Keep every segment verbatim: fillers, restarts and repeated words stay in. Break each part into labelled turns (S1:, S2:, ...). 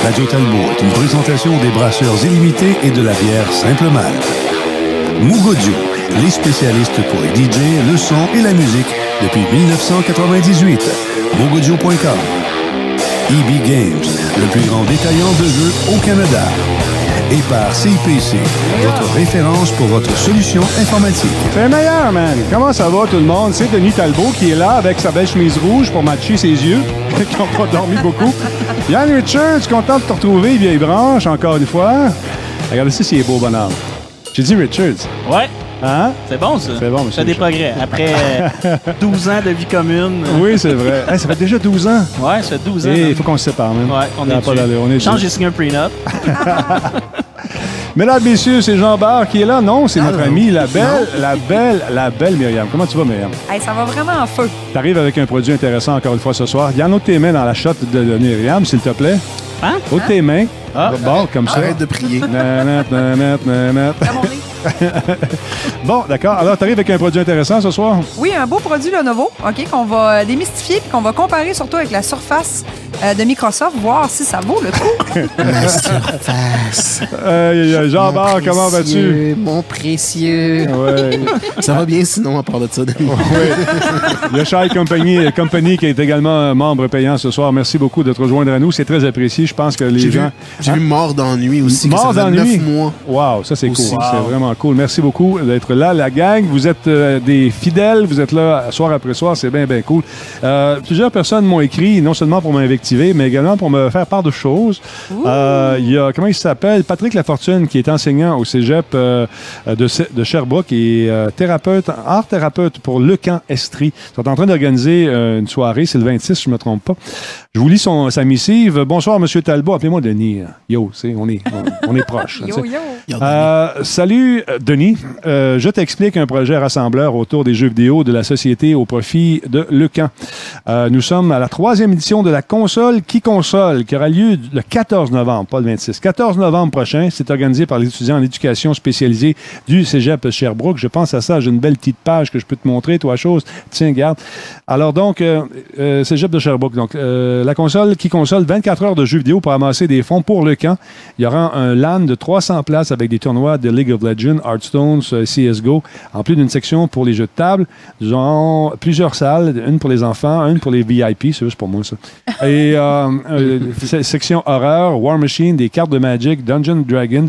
S1: Radio Talbot est une présentation des brasseurs illimités et de la bière Simple Malte. Moog Audio, les spécialistes pour les D J, le son et la musique depuis dix-neuf cent quatre-vingt-dix-huit. moog audio point com. E B Games, le plus grand détaillant de jeux au Canada. Et par C I P C, votre référence pour votre solution informatique.
S2: C'est meilleur, man. Comment ça va, tout le monde? C'est Denis Talbot qui est là avec sa belle chemise rouge pour matcher ses yeux, qui n'ont pas dormi beaucoup. Yann Richards, content de te retrouver, vieille branche, encore une fois. Regardez ça, s'il est beau bonhomme. J'ai dit Richards.
S3: Ouais.
S2: Hein?
S3: C'est bon, ça.
S2: C'est bon, monsieur.
S3: Ça fait des progrès. Après euh, douze ans de vie commune.
S2: Oui, c'est vrai. Hey, ça fait déjà douze ans.
S3: Ouais, ça fait douze ans.
S2: Et il faut qu'on se sépare, même.
S3: Ouais, on
S2: est
S3: est
S2: pas on est
S3: Change, j'ai signé un prenup.
S2: Mesdames, messieurs, c'est Jean Barre qui est là. Non, c'est notre amie, la belle, la belle, la belle Myriam. Comment tu vas, Myriam?
S4: Hey, ça va vraiment en feu.
S2: T'arrives avec un produit intéressant encore une fois ce soir. Yann, ôte tes mains dans la shot de, de Myriam, s'il te plaît.
S3: Hein?
S2: Ôte tes mains.
S3: Ah.
S2: Bon, comme ça.
S5: Arrête de prier.
S2: Nanat, nanat, nanat.
S4: À mon nez.
S2: Bon, d'accord. Alors, t'arrives avec un produit intéressant ce soir?
S4: Oui, un beau produit Lenovo, OK, qu'on va démystifier puis qu'on va comparer surtout avec la Surface euh, de Microsoft, voir si ça vaut le coup.
S5: Ma surface.
S2: Euh, Jean Barre, comment vas-tu?
S5: Mon précieux.
S2: Ouais.
S5: Ça va bien sinon, à part de ça.
S2: Oui. Il y a Shy Company, Company qui est également membre payant ce soir. Merci beaucoup de te rejoindre à nous. C'est très apprécié. Je pense que les
S5: J'ai
S2: gens...
S5: vu, j'ai
S2: Hein?
S5: vu Mort d'ennui aussi.
S2: Mort
S5: que ça faisait
S2: d'ennui.
S5: neuf mois.
S2: Wow, ça c'est cool.
S5: Aussi.
S2: C'est
S3: Wow.
S2: vraiment cool. Merci beaucoup d'être là, la gang. Vous êtes euh, des fidèles. Vous êtes là soir après soir. C'est bien, bien cool. Euh, plusieurs personnes m'ont écrit, non seulement pour m'invectiver, mais également pour me faire part de choses. Euh, Il y a, comment il s'appelle? Patrick Lafortune, qui est enseignant au cégep euh, de, de Sherbrooke et euh, thérapeute, art thérapeute pour Le Camp Estrie. Ils sont en train d'organiser euh, une soirée. C'est le vingt-six, si je ne me trompe pas. Je vous lis son, sa missive. Bonsoir, M. Talbot. Appelez-moi Denis. Yo, c'est, on est, on, on est proche.
S4: Yo, yo.
S2: Euh, salut, euh, Denis. Euh, je t'explique un projet rassembleur autour des jeux vidéo de la société au profit de Le Camp. Euh, nous sommes à la troisième édition de la console qui console, qui aura lieu le quatorze novembre, pas le vingt-six. quatorze novembre prochain. C'est organisé par les étudiants en éducation spécialisée du cégep de Sherbrooke. Je pense à ça. J'ai une belle petite page que je peux te montrer, toi, chose. Tiens, garde. Alors donc, euh, euh, cégep de Sherbrooke. Donc, euh, la console qui console vingt-quatre heures de jeux vidéo pour amasser des fonds pour Le Camp. Il y aura un LAN de trois cents places avec des tournois de League of Legends, Hearthstone, C S G O, en plus d'une section pour les jeux de table. Nous avons plusieurs salles, une pour les enfants, une pour les V I P, c'est juste pour moi ça. Et euh, euh, section horreur, War Machine, des cartes de Magic, Dungeon Dragon.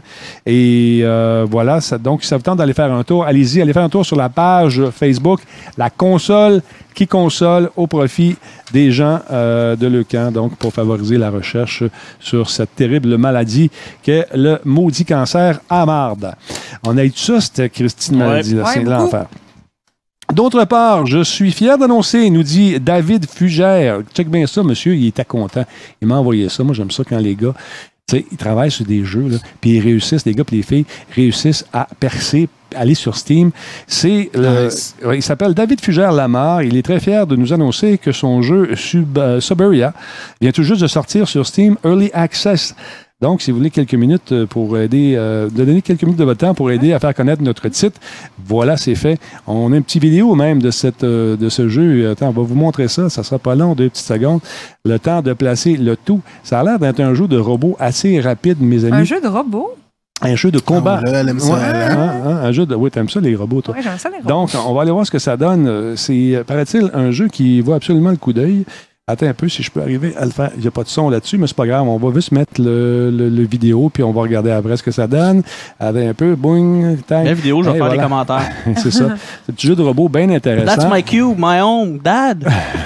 S2: Et euh, voilà, ça, donc ça vous tente d'aller faire un tour. Allez-y, allez faire un tour sur la page Facebook, la console qui console au profit des gens euh, de Le Camp, donc pour favoriser la recherche sur cette terrible maladie qu'est le maudit cancer à marde. On a eu tout ça, cette Christine maladie-là,
S4: Ouais,
S2: c'est
S4: beaucoup.
S2: l'enfer. D'autre part, je suis fier d'annoncer, nous dit David Fugère. Check bien ça, monsieur, il était content. Il m'a envoyé ça. Moi, j'aime ça quand les gars, tu sais, ils travaillent sur des jeux, là, puis ils réussissent, les gars et les filles réussissent à percer, aller sur Steam. C'est le,
S5: Nice.
S2: ouais, il s'appelle David Fugère Lamar. Il est très fier de nous annoncer que son jeu Sub, euh, Suburia vient tout juste de sortir sur Steam Early Access. Donc, si vous voulez quelques minutes pour aider, euh, de donner quelques minutes de votre temps pour aider à faire connaître notre titre, voilà, c'est fait. On a une petite vidéo même de, cette, euh, de ce jeu. Attends, on va vous montrer ça. Ça sera pas long, deux petites secondes. Le temps de placer le tout. Ça a l'air d'être un jeu de robot assez rapide, mes amis.
S4: Un jeu de robot?
S2: Un jeu de combat.
S5: Oh, là, elle aime ça,
S2: Ouais,
S5: elle,
S2: hein, hein, un jeu de... Oui, t'aimes ça, les robots, toi?
S4: Oui, j'aime ça, les robots.
S2: Donc, on va aller voir ce que ça donne. C'est, paraît-il, un jeu qui vaut absolument le coup d'œil. Attends un peu si je peux arriver à le faire. Il n'y a pas de son là-dessus, mais c'est pas grave. On va juste mettre le, le, le vidéo, puis on va regarder après ce que ça donne. Attends un peu. Boing. Tac.
S3: La vidéo, je vais
S2: Hey,
S3: faire
S2: voilà.
S3: des commentaires.
S2: C'est ça. C'est un petit jeu de robot bien intéressant.
S3: That's my cube, my own, dad.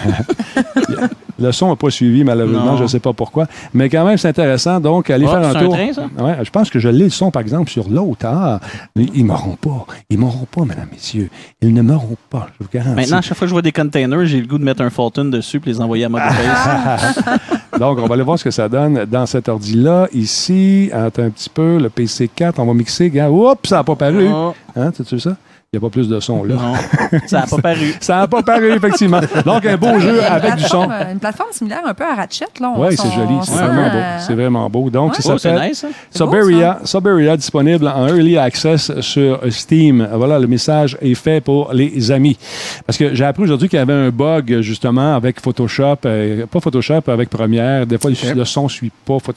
S2: Le son n'a pas suivi, malheureusement.
S3: Non.
S2: Je ne sais pas pourquoi. Mais quand même, c'est intéressant. Donc, allez
S3: Oh,
S2: faire un
S3: c'est un
S2: tour.
S3: train, ça?
S2: Ouais, je pense que je l'ai le son, par exemple, sur l'autre. Ah, ils ne m'auront pas. Ils ne m'auront pas, mesdames, messieurs. Ils ne m'auront pas. Je vous garantis.
S3: Maintenant, à chaque fois que je vois des containers, j'ai le goût de mettre un Fulton dessus et les envoyer à Mother Base.
S2: Donc, on va aller voir ce que ça donne dans cet ordi-là. Ici, attends un petit peu, le P C quatre, on va mixer. Regarde. Oups, ça n'a pas paru.
S3: Oh,
S2: Hein, tu sais ça? Il n'y a pas plus de son, là.
S3: non, ça n'a pas paru.
S2: Ça n'a pas paru, effectivement. Donc, un beau jeu
S4: Une
S2: avec du son.
S4: plateforme, euh, Une plateforme similaire un peu à Ratchet. Là. On-
S2: Oui, c'est
S4: on-
S2: joli.
S4: on
S2: C'est
S4: sent,
S2: vraiment beau.
S4: euh,
S2: C'est vraiment beau. Donc,
S4: Ouais.
S2: ça
S3: Oh, c'est
S2: s'appelle
S3: nice, ça.
S4: C'est beau,
S2: Suburia, Suburia, disponible en Early Access sur Steam. Voilà, le message est fait pour les amis. Parce que j'ai appris aujourd'hui qu'il y avait un bug, justement, avec Photoshop. Euh, pas Photoshop, avec Premiere. Des fois, le,
S5: Okay.
S2: le son ne suit pas. Photo-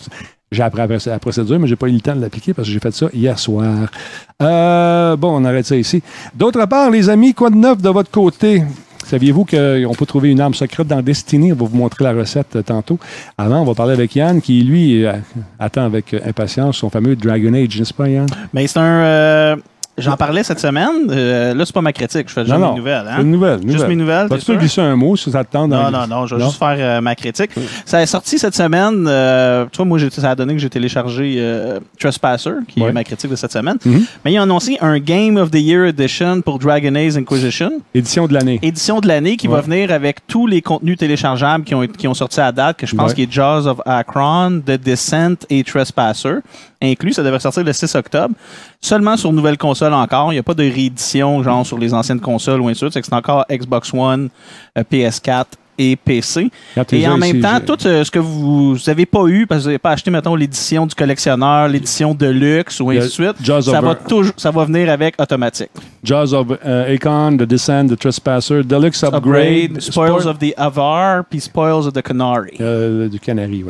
S2: J'ai appris après la procédure, mais j'ai pas eu le temps de l'appliquer parce que j'ai fait ça hier soir. Euh, bon, on arrête ça ici. D'autre part, les amis, quoi de neuf de votre côté? Saviez-vous qu'on peut trouver une arme secrète dans Destiny? On va vous montrer la recette euh, tantôt. Avant, on va parler avec Yann, qui, lui, euh, attend avec euh, impatience son fameux Dragon Age, n'est-ce pas, Yann?
S3: Mais c'est un... euh, J'en parlais cette semaine. Euh, là, c'est pas ma critique. Je fais juste
S2: Non, non,
S3: mes nouvelles. Hein?
S2: Une nouvelle,
S3: Juste
S2: nouvelle.
S3: mes nouvelles.
S2: Bah,
S3: t'es
S2: tu peux
S3: sûr?
S2: glisser un mot si ça te tente.
S3: Non,
S2: dans-
S3: non, non, je vais
S2: Non?
S3: juste faire euh, ma critique. Ça est sorti cette semaine. Euh, tu vois, moi, j'ai- ça a donné que j'ai téléchargé euh, Trespasser, qui
S2: Ouais.
S3: est ma critique de cette semaine.
S2: Mhm.
S3: Mais ils ont annoncé un Game of the Year Edition pour Dragon Age Inquisition.
S2: Édition de l'année.
S3: Édition de l'année qui
S2: Ouais.
S3: va venir avec tous les contenus téléchargeables qui ont, qui ont sorti à date, que je pense
S2: Ouais.
S3: qu'il est Jaws of Akron, The Descent et Trespasser inclus. Ça devrait sortir le six octobre. Seulement sur nouvelle console encore. Il n'y a pas de réédition genre sur les anciennes consoles ou ainsi de suite. C'est que c'est encore Xbox One, euh, P S quatre et P C.
S2: Regarde tes
S3: Et en
S2: yeux
S3: même
S2: ici,
S3: temps,
S2: j'ai-
S3: tout euh, ce que vous n'avez pas eu, parce que vous n'avez pas acheté, mettons, l'édition du collectionneur, l'édition de luxe ou
S2: Il y
S3: ainsi
S2: a
S3: de suite,
S2: Jaws
S3: ça
S2: of-
S3: va, toujours, ça va venir avec automatique.
S2: Jaws of uh, Akon, The Descent, The Trespasser, Deluxe Upgrade,
S3: Upgrade, Spoils of the Avar, puis Spoils of the Canary.
S2: Euh, du Canary, oui.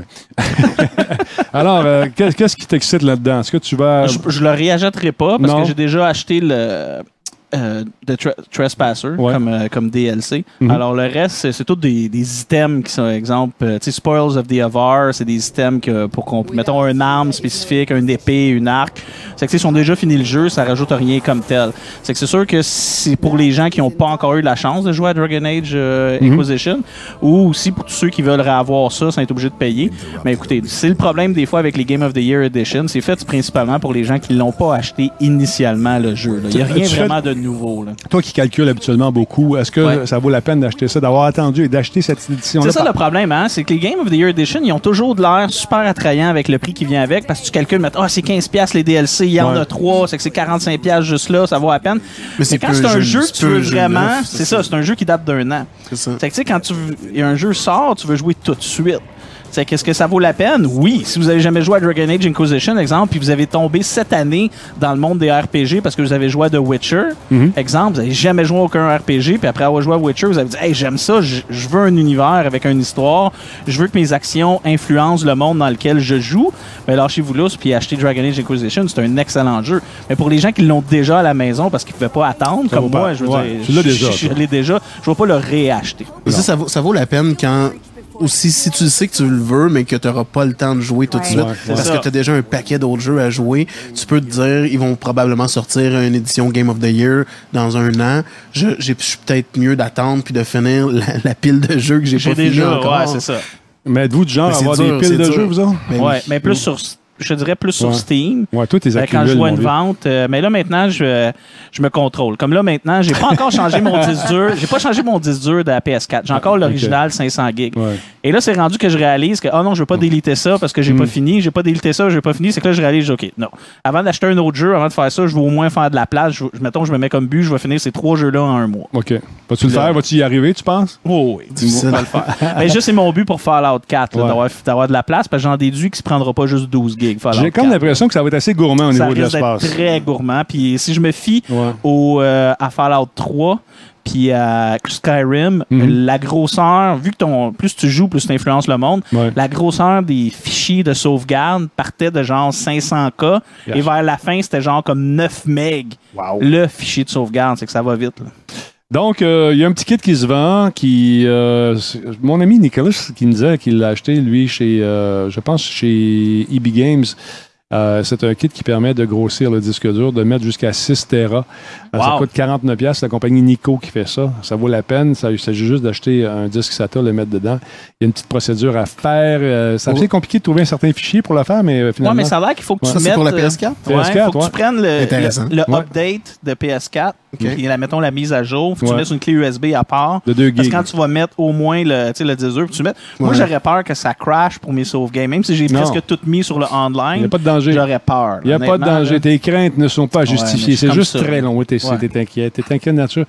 S2: Alors, euh, qu'est- qu'est-ce qui t'excite là-dedans? Est-ce que tu vas...
S3: Je, je le réachèterai pas parce
S2: non.
S3: que j'ai déjà acheté le euh, de Tre- Trespasser
S2: Ouais.
S3: comme, euh, comme D L C.
S2: Mhm.
S3: Alors le reste, c'est, c'est tous des, des items qui sont, exemple, euh, tu sais, Spoils of the Avar, c'est des items que pour qu'on mettons une arme spécifique, une épée, une arc. C'est que tu sais, ils sont déjà finis le jeu, ça rajoute rien comme tel. C'est que c'est sûr que c'est pour les gens qui n'ont pas encore eu la chance de jouer à Dragon Age euh,
S2: Mhm.
S3: Inquisition, ou aussi pour tous ceux qui veulent réavoir ça sans être obligés de payer. Mais écoutez, c'est le problème des fois avec les Game of the Year Edition, c'est fait principalement pour les gens qui l'ont pas acheté initialement le jeu. là. Il n'y a
S2: Tu-
S3: rien
S2: tu
S3: vraiment de nouveau. Là.
S2: Toi qui calcules habituellement beaucoup, est-ce que
S3: Ouais.
S2: ça vaut la peine d'acheter ça, d'avoir attendu et d'acheter cette édition-là?
S3: C'est ça
S2: par-
S3: le problème, hein? C'est que les Game of the Year Edition, ils ont toujours de l'air super attrayants avec le prix qui vient avec parce que tu calcules, mais, ah, c'est quinze piastres les D L C, il y en
S2: Ouais.
S3: a trois, c'est que c'est quarante-cinq piastres juste là, ça vaut à peine.
S5: Mais
S3: Mais
S5: c'est
S3: quand
S5: peu
S3: c'est un
S5: un jeu-
S3: jeu que
S5: c'est
S3: tu
S5: peu
S3: veux
S5: un jeu
S3: vraiment,
S5: neuf,
S3: c'est
S5: c'est
S3: ça,
S5: ça.
S3: c'est un jeu qui date d'un an.
S5: C'est ça.
S3: C'est que tu sais, quand tu, et un jeu sort, tu veux jouer tout de suite. C'est qu'est-ce que ça vaut la peine? Oui. Si vous avez jamais joué à Dragon Age Inquisition, exemple, puis vous avez tombé cette année dans le monde des R P G parce que vous avez joué à The Witcher,
S2: Mhm.
S3: exemple, vous n'avez jamais joué à aucun R P G, puis après avoir joué à Witcher, vous avez dit, hey, j'aime ça, je je veux un univers avec une histoire, je veux que mes actions influencent le monde dans lequel je joue. Mais lâchez-vous là, puis achetez Dragon Age Inquisition, c'est un excellent jeu. Mais pour les gens qui l'ont déjà à la maison parce qu'ils ne pouvaient pas attendre,
S2: Ça
S3: comme
S2: vaut pas.
S3: moi, je veux
S2: Ouais,
S3: dire,
S2: tu l'as
S3: je-
S2: déjà,
S3: je, je
S2: toi.
S3: l'ai déjà, je ne vais pas le réacheter.
S5: Et ça, ça vaut, ça vaut la peine quand. Aussi, si tu sais que tu le veux, mais que tu n'auras pas le temps de jouer tout de
S4: Ouais.
S5: suite,
S2: Ouais,
S5: parce
S3: c'est ça.
S5: que tu as déjà un paquet d'autres jeux à jouer, tu peux te dire, ils vont probablement sortir une édition Game of the Year dans un an. Je, j'ai, je suis peut-être mieux d'attendre puis de finir la, la pile de jeux que j'ai,
S3: J'ai
S5: pas fini
S3: déjà,
S5: encore.
S3: ouais, c'est ça.
S2: Mais êtes-vous du genre
S5: Mais
S2: à
S5: c'est
S2: avoir
S5: dur,
S2: des piles
S5: c'est
S2: de
S5: dur.
S2: jeux, vous autres?
S5: Ben
S3: Ouais,
S5: oui.
S3: mais plus sur, je te dirais plus sur
S2: Ouais.
S3: Steam.
S2: Ouais, toi, tes
S3: Euh, quand je
S2: accumules,
S3: vois
S2: mon
S3: une
S2: vieux.
S3: vente, euh, mais là maintenant je, je me contrôle. Comme là maintenant, j'ai pas encore changé mon disque dur. J'ai pas changé mon disque dur de la P S quatre. J'ai encore
S2: Ah,
S3: l'original cinq cents gigs.
S2: Ouais.
S3: Et là, c'est rendu que je réalise que, oh non, je veux pas déliter ça parce que j'ai
S2: Mm.
S3: pas fini. J'ai pas délité ça, j'ai pas fini. C'est que là, je réalise, OK, non. Avant d'acheter un autre jeu, avant de faire ça, je veux au moins faire de la place. Je, je- mettons, je me mets comme but, je vais finir ces trois jeux-là en un mois.
S2: OK. Vas-tu le
S3: Là.
S2: faire? Vas-tu y arriver, tu penses?
S3: Oh oui.
S5: Difficile.
S3: On va le faire. Mais juste, c'est mon but pour Fallout quatre, là,
S2: Ouais.
S3: d'avoir, d'avoir de la place parce que j'en déduis qu'il se prendra pas juste douze gigs. Fallout
S2: J'ai comme
S3: quatre.
S2: l'impression que ça va être assez gourmand au
S3: Ça
S2: niveau de
S3: risque
S2: l'espace.
S3: d'être très gourmand. Puis si je me fie
S2: Ouais.
S3: au, euh, à Fallout trois, puis à Skyrim,
S2: Mhm.
S3: la grosseur, vu que ton, plus tu joues, plus tu influences le monde,
S2: Ouais.
S3: la grosseur des fichiers de sauvegarde partait de genre cinq cents K
S2: Yes.
S3: et vers la fin, c'était genre comme neuf mégas
S2: Wow.
S3: le fichier de sauvegarde. C'est que ça va vite. Là.
S2: Donc, euh, il y a un petit kit qui se vend, qui... euh, c'est- mon ami Nicolas qui me disait qu'il l'a acheté, lui, chez, euh, je pense, chez E B Games. Euh, c'est un kit qui permet de grossir le disque dur, de mettre jusqu'à six téra. Euh, Ça
S3: Wow.
S2: coûte quarante-neuf piastres. C'est la compagnie Nico qui fait ça. Ça vaut la peine. Ça- Il s'agit juste d'acheter un disque SATA, le mettre dedans. Il y a une petite procédure à faire. Euh, c'est assez
S5: Oh.
S2: compliqué de trouver un certain fichier pour le faire, mais euh,
S3: Ouais,
S2: finalement...
S3: mais ça a l'air qu'il faut que
S5: Ça,
S3: tu
S5: c'est
S3: mettes...
S5: pour la
S3: euh,
S5: P S quatre?
S3: Ouais,
S2: P S quatre,
S3: faut que
S2: ouais.
S3: tu prennes le,
S5: Intéressant.
S3: le, le
S2: Ouais.
S3: update de P S quatre,
S5: OK.
S3: puis la, mettons la mise à jour. Faut que
S2: Ouais.
S3: tu mettes sur une clé U S B à part.
S2: de deux
S3: Parce
S2: gigs.
S3: que quand tu vas mettre au moins le, tu sais, le disque dur, puis tu mets. Moi,
S5: Ouais.
S3: j'aurais peur que ça crash pour mes sauvegames. Même si j'ai
S2: Non.
S3: presque tout mis sur le
S2: Il n'y
S3: online,
S2: a pas de danger.
S3: j'aurais peur.
S2: Il n'y a pas de
S3: honnêtement,
S2: danger.
S3: là.
S2: Tes craintes ne sont pas justifiées.
S3: mais c'est
S2: c'est
S3: comme
S2: juste
S3: ça.
S2: très long. Oui, t'es,
S3: Ouais.
S2: t'es inquiet. T'es inquiet de nature.
S3: Ouais.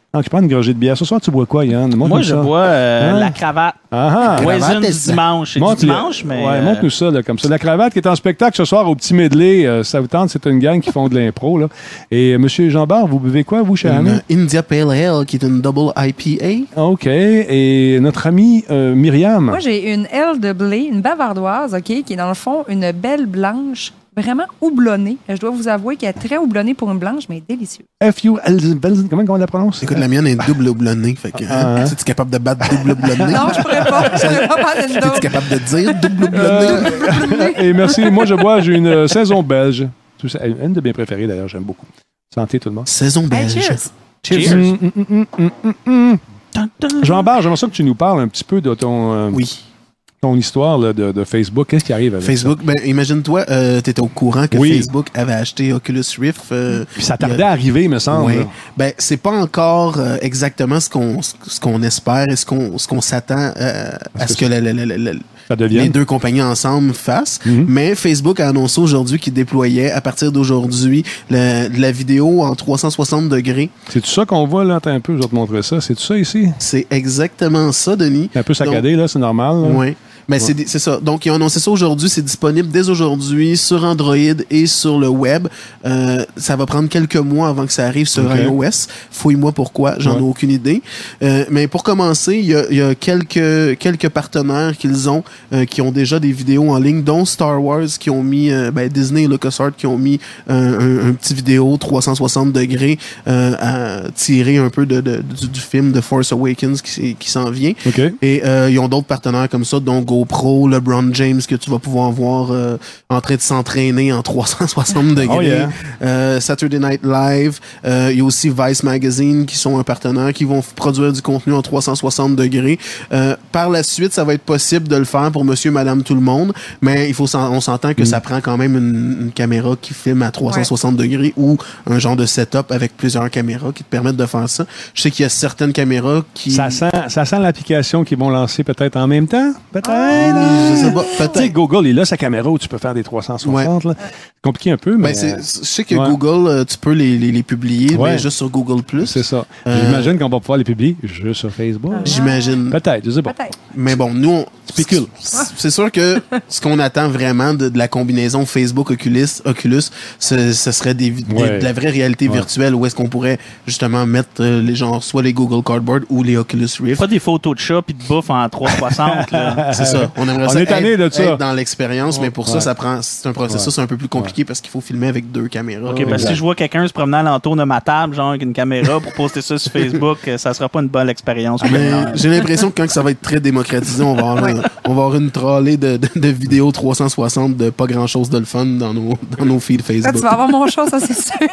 S2: Ah, tu prends une gorgée de bière. Ce soir, tu bois quoi, Yann? Montre-nous
S3: Moi, je
S2: ça.
S3: bois euh,
S2: Hein?
S3: la cravate.
S2: Ah, ah.
S3: Poison
S5: cravate,
S3: du
S5: est-ce-
S3: dimanche. C'est du
S2: Montre-
S3: dimanche, mais...
S2: Ouais,
S3: euh,
S2: montre-nous ça, là, comme ça. La cravate qui est en spectacle ce soir au Petit Medley, euh, ça vous tente, c'est une gang qui font de l'impro, là. Et euh, Monsieur Jean-Bart, vous buvez quoi, vous, chez Anna?
S5: Une India Pale Ale qui est une double I P A.
S2: OK. Et notre amie euh, Myriam.
S4: Moi, j'ai une aile de blé, une bavardoise, OK, qui est dans le fond une belle blanche, vraiment houblonnée. Je dois vous avouer qu'elle est très houblonnée pour une blanche, mais délicieuse.
S2: F U L comment on la prononce?
S5: Écoute, la mienne est double houblonnée. Fait que,
S2: Ah, hein?
S5: hein, es-tu capable de battre double houblonnée?
S4: Non, je pourrais pas. Je pourrais pas prendre une
S5: Es-tu
S4: d'autre.
S5: capable de dire double houblonnée?
S2: Et merci. Moi, je bois, j'ai une euh, saison belge. Tout ça, une de mes préférées, d'ailleurs, j'aime beaucoup. Santé, tout le monde.
S5: Saison
S4: Hey,
S5: belge.
S4: cheers.
S3: Cheers.
S2: Hum, hum, hum, hum, hum, hum.
S3: Dun, dun.
S2: Jean-Bart, j'aimerais ça que tu nous parles un petit peu de ton, euh,
S5: Oui.
S2: ton histoire là, de, de Facebook. Qu'est-ce qui arrive avec
S5: Facebook, ben, imagine-toi, euh, tu étais au courant que
S2: Oui.
S5: Facebook avait acheté Oculus Rift. euh,
S2: ça? Puis ça
S5: il y a-
S2: tardait à arriver, il me semble.
S5: Ouais.
S2: là.
S5: Ben, c'est pas encore euh, exactement ce qu'on ce qu'on espère et ce qu'on ce qu'on s'attend euh, à
S2: que
S5: ce que la- la- la- la- la-
S2: Ça
S5: les
S2: devient.
S5: deux compagnies ensemble fassent.
S2: Mhm.
S5: Mais Facebook a annoncé aujourd'hui qu'il déployait à partir d'aujourd'hui la, la vidéo en trois cent soixante degrés.
S2: C'est tout ça qu'on voit là? Attends un peu, je vais te montrer ça. C'est tout ça ici?
S5: C'est exactement ça, Denis.
S2: C'est un peu saccadé, là, c'est normal. là.
S5: Oui. Mais c'est c'est ça. Donc, ils ont annoncé ça aujourd'hui. C'est disponible dès aujourd'hui sur Android et sur le web. Euh, ça va prendre quelques mois avant que ça arrive sur
S2: Ok.
S5: iOS. Fouille-moi pourquoi. J'en
S2: Ouais.
S5: ai aucune idée. Euh, mais pour commencer, il y a, il y a quelques, quelques partenaires qu'ils ont euh, qui ont déjà des vidéos en ligne, dont Star Wars qui ont mis, euh, ben, Disney et LucasArts qui ont mis un, un, un petit vidéo trois cent soixante degrés euh, à tirer un peu de, de- du, du film de Force Awakens qui, qui s'en vient.
S2: OK.
S5: Et euh, ils ont d'autres partenaires comme ça, dont GoPro, LeBron James, que tu vas pouvoir voir euh, en train de s'entraîner en trois cent soixante degrés.
S2: Oh yeah.
S5: Euh, Saturday Night Live. Euh, il y a aussi Vice Magazine qui sont un partenaire qui vont f- produire du contenu en trois cent soixante degrés. Euh, par la suite, ça va être possible de le faire pour monsieur, madame, tout le monde, mais il faut s'en- on s'entend que ça prend quand même une, une caméra qui filme à trois cent soixante degrés ou un genre de setup avec plusieurs caméras qui te permettent de faire ça. Je sais qu'il y a certaines caméras qui...
S2: Ça sent, ça sent l'application qu'ils vont lancer peut-être en même temps? Peut-être?
S5: Je sais pas,
S2: Tu sais,
S5: peut-être.
S2: Google, il a sa caméra où tu peux faire des trois cent soixante. là. C'est compliqué un peu, mais
S5: Ben, c'est- je sais que
S2: ouais.
S5: Google, euh, tu peux les, les, les publier,
S2: Ouais.
S5: mais juste sur Google plus.
S2: c'est ça.
S5: Euh,
S2: J'imagine qu'on va pouvoir les publier juste sur Facebook.
S5: J'imagine.
S2: Peut-être, je sais pas.
S4: Peut-être.
S5: Mais bon, nous, on
S2: Spécule.
S5: C'est sûr que ce qu'on attend vraiment de, de la combinaison Facebook-Oculus, Oculus, ce, ce serait des, vi- des-
S2: Ouais.
S5: de la vraie réalité
S2: Ouais.
S5: virtuelle où est-ce qu'on pourrait justement mettre euh, les gens, soit les Google Cardboard ou les Oculus Rift.
S3: Pas des photos de chat puis de bouffe en trois cent soixante. là.
S5: C'est ça. On aimerait
S2: On
S5: ça
S2: est tanné
S5: être,
S2: de ça.
S5: être dans l'expérience, mais pour ça,
S2: Ouais.
S5: ça prend. C'est un processus un peu plus compliqué parce qu'il faut filmer avec deux caméras.
S3: OK, ben
S2: Exact.
S3: si je vois quelqu'un se promener alentour de ma table, genre avec une caméra pour poster ça sur Facebook, euh, ça sera pas une bonne expérience. pour
S5: Mais
S3: moi.
S5: j'ai l'impression que quand ça va être très démocratisé, on va avoir, un- on va avoir une trolley de, de, de vidéos trois cent soixante de pas grand chose de le fun dans nos, dans nos feeds
S4: Là,
S5: Facebook.
S4: tu vas avoir mon chat, ça, c'est sûr.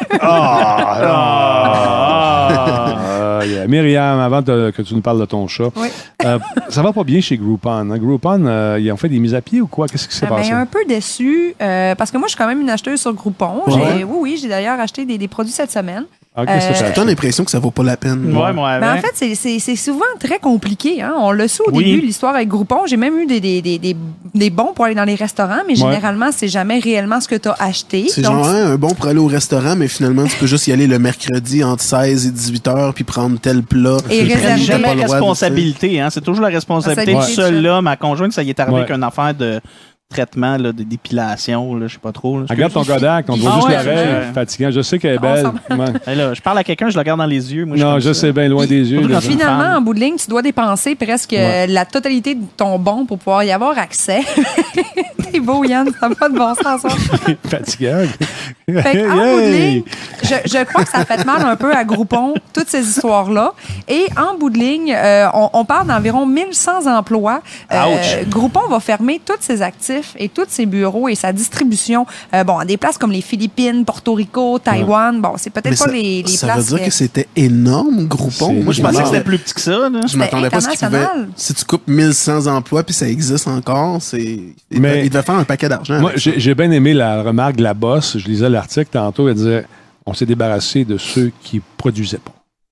S2: Ah, yeah. Myriam, avant de- que tu nous parles de ton chat,
S4: Oui.
S2: euh, ça va pas bien chez Groupon. Hein? Groupon, euh, ils ont fait des mises à pied ou quoi? Qu'est-ce qui s'est
S4: Ah, ben,
S2: passé?
S4: un peu déçu euh, parce que moi, je suis quand même une acheteuse sur Groupon.
S5: Ouais.
S4: J'ai- Oui, oui, j'ai d'ailleurs acheté des, des produits cette semaine.
S2: Ah, qu'est-ce que
S4: euh,
S2: ça
S5: J'ai l'impression que ça vaut pas la peine.
S3: Ouais, moi,
S4: Mais en
S3: avec.
S4: fait, c'est- c'est c'est souvent très compliqué. Hein? On l'a su au
S3: Oui.
S4: début, l'histoire avec Groupon. J'ai même eu des, des, des, des, des bons pour aller dans les restaurants, mais généralement, c'est jamais réellement ce que tu as acheté.
S5: C'est
S4: Donc,
S5: genre hein, un bon pour aller au restaurant, mais finalement, tu peux juste y aller le mercredi entre seize et dix-huit heures puis prendre tel plat.
S4: Et
S3: Ils prennent
S4: réserver.
S3: jamais
S5: T'as pas le droit de-
S3: responsabilité. Hein? C'est toujours la responsabilité
S4: Ouais.
S3: du seul là. Ma conjointe, ça y est arrivé
S2: Ouais.
S3: avec une affaire de traitement, là, de d'épilation, là, je sais pas trop. là.
S2: Regarde ton Kodak, on te voit
S3: Ah
S2: juste
S3: ouais,
S2: l'oreille.
S3: ouais.
S2: Fatigant. Je sais qu'elle est belle. Ouais.
S3: Hey, là, je parle à quelqu'un, je le regarde dans les yeux. Moi,
S2: Non,
S3: suis
S2: je
S3: comme
S2: sais
S3: ça.
S2: bien, loin des yeux.
S3: Surtout
S2: là.
S3: quand une
S4: Finalement,
S3: femme.
S4: en bout de ligne, tu dois dépenser presque
S2: Ouais.
S4: euh, la totalité de ton bon pour pouvoir y avoir accès. C'est beau, Yann, ça n'a pas de bon sens. Ça.
S2: Fatigant.
S4: Fait que, en bout de ligne, je, je crois que ça fait mal un peu à Groupon, toutes ces histoires-là. Et en bout de ligne, euh, on, on parle d'environ mille cent emplois.
S3: Ouch.
S4: Groupon va fermer tous ses actifs et tous ses bureaux et sa distribution. Euh, bon, à des places comme les Philippines, Porto Rico, Taïwan. Bon, c'est
S5: Mais
S4: peut-être
S5: ça,
S4: pas les, les
S5: ça
S4: places.
S5: veut dire que c'était énorme, Groupon.
S2: C'est-
S5: Moi,
S3: Je pensais que
S5: m'attendais-
S3: c'était plus petit que ça. Là.
S5: Je m'attendais pas à ce qu'il pouvait.
S4: international.
S5: Si tu coupes mille cent emplois puis ça existe encore, c'est. Il,
S2: Mais-
S5: devait, il devait faire un paquet d'argent.
S2: Moi,
S5: avec ça.
S2: j'ai j'ai bien aimé la remarque de la boss. Je lisais l'article tantôt. Elle disait on s'est débarrassé de ceux qui produisaient pas.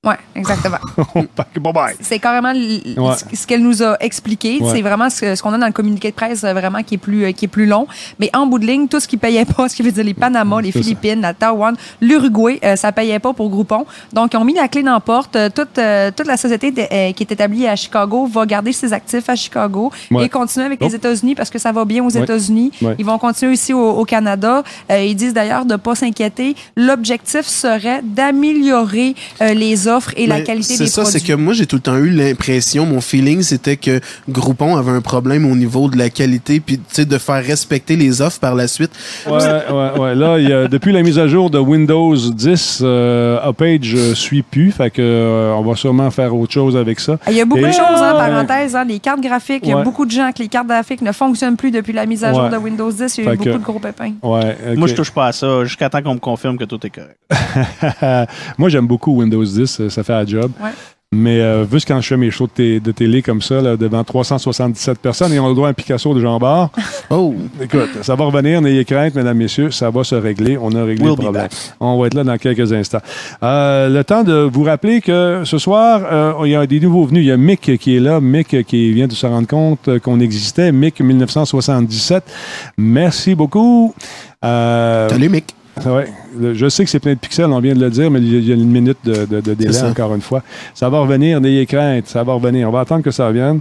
S4: Oui, exactement.
S2: Bye-bye.
S4: C'est carrément l-
S2: Ouais.
S4: ce qu'elle nous a expliqué.
S2: Ouais.
S4: C'est vraiment ce, ce qu'on a dans le communiqué de presse, euh, vraiment qui est plus, euh, qui est plus long. Mais en bout de ligne, tout ce qui payait pas, ce qui veut dire les Panama, les
S2: C'est
S4: Philippines, la Taïwan, l'Uruguay, euh, ça payait pas pour Groupon. Donc, ils ont mis la clé dans la porte. Euh, toute, euh, toute la société de- euh, qui est établie à Chicago va garder ses actifs à Chicago
S2: Ouais.
S4: et continuer avec
S2: Oh.
S4: les États-Unis parce que ça va bien aux
S2: Ouais.
S4: États-Unis.
S2: Ouais.
S4: Ils vont continuer ici au, au Canada. Euh, ils disent d'ailleurs de pas s'inquiéter. L'objectif serait d'améliorer euh, les offres et la
S5: Mais
S4: qualité
S5: c'est
S4: des
S5: ça,
S4: produits.
S5: c'est que moi, j'ai tout le temps eu l'impression, mon feeling, c'était que Groupon avait un problème au niveau de la qualité, puis tu sais, de faire respecter les offres par la suite.
S2: Ouais, ouais, ouais. Là, il y a, depuis la mise à jour de Windows dix, euh, Upage ne suit plus. Fait que euh, on va sûrement faire autre chose avec ça.
S4: Il y a beaucoup
S2: Et-
S4: de choses, hein, parenthèse, hein, les cartes graphiques. Il y a
S2: Ouais.
S4: beaucoup de gens que les cartes graphiques ne fonctionnent plus depuis la mise à jour
S2: Ouais.
S4: de Windows dix. Il y a eu
S2: Fait
S4: beaucoup
S2: que-
S4: de gros pépins.
S2: Ouais, ok.
S3: Moi, je touche pas à ça jusqu'à temps qu'on me confirme que tout est correct.
S2: Moi, j'aime beaucoup Windows dix. euh, Ça fait la job.
S4: Ouais.
S2: Mais euh, vu ce quand je fais mes shows de, té- de télé comme ça, là, devant trois cent soixante-dix-sept personnes et on a le droit à un Picasso de Jean Bart,
S5: Oh!
S2: écoute, ça va revenir, n'ayez crainte, mesdames, messieurs, ça va se régler. On a réglé
S3: We'll
S2: le
S3: be
S2: problème.
S3: back.
S2: On va être là dans quelques instants. Euh, le temps de vous rappeler que ce soir, euh, il y a des nouveaux venus. Il y a Mick qui est là, Mick qui vient de se rendre compte euh, qu'on existait, Mick mille neuf cent soixante-dix-sept. Merci beaucoup. Euh,
S5: Salut, Mick.
S2: Ouais. Le- Je sais que c'est plein de pixels, on vient de le dire, mais il y a- il y a une minute de, de- de délai
S5: C'est ça.
S2: encore une fois. Ça va revenir, n'ayez crainte, ça va revenir. On va attendre que ça revienne.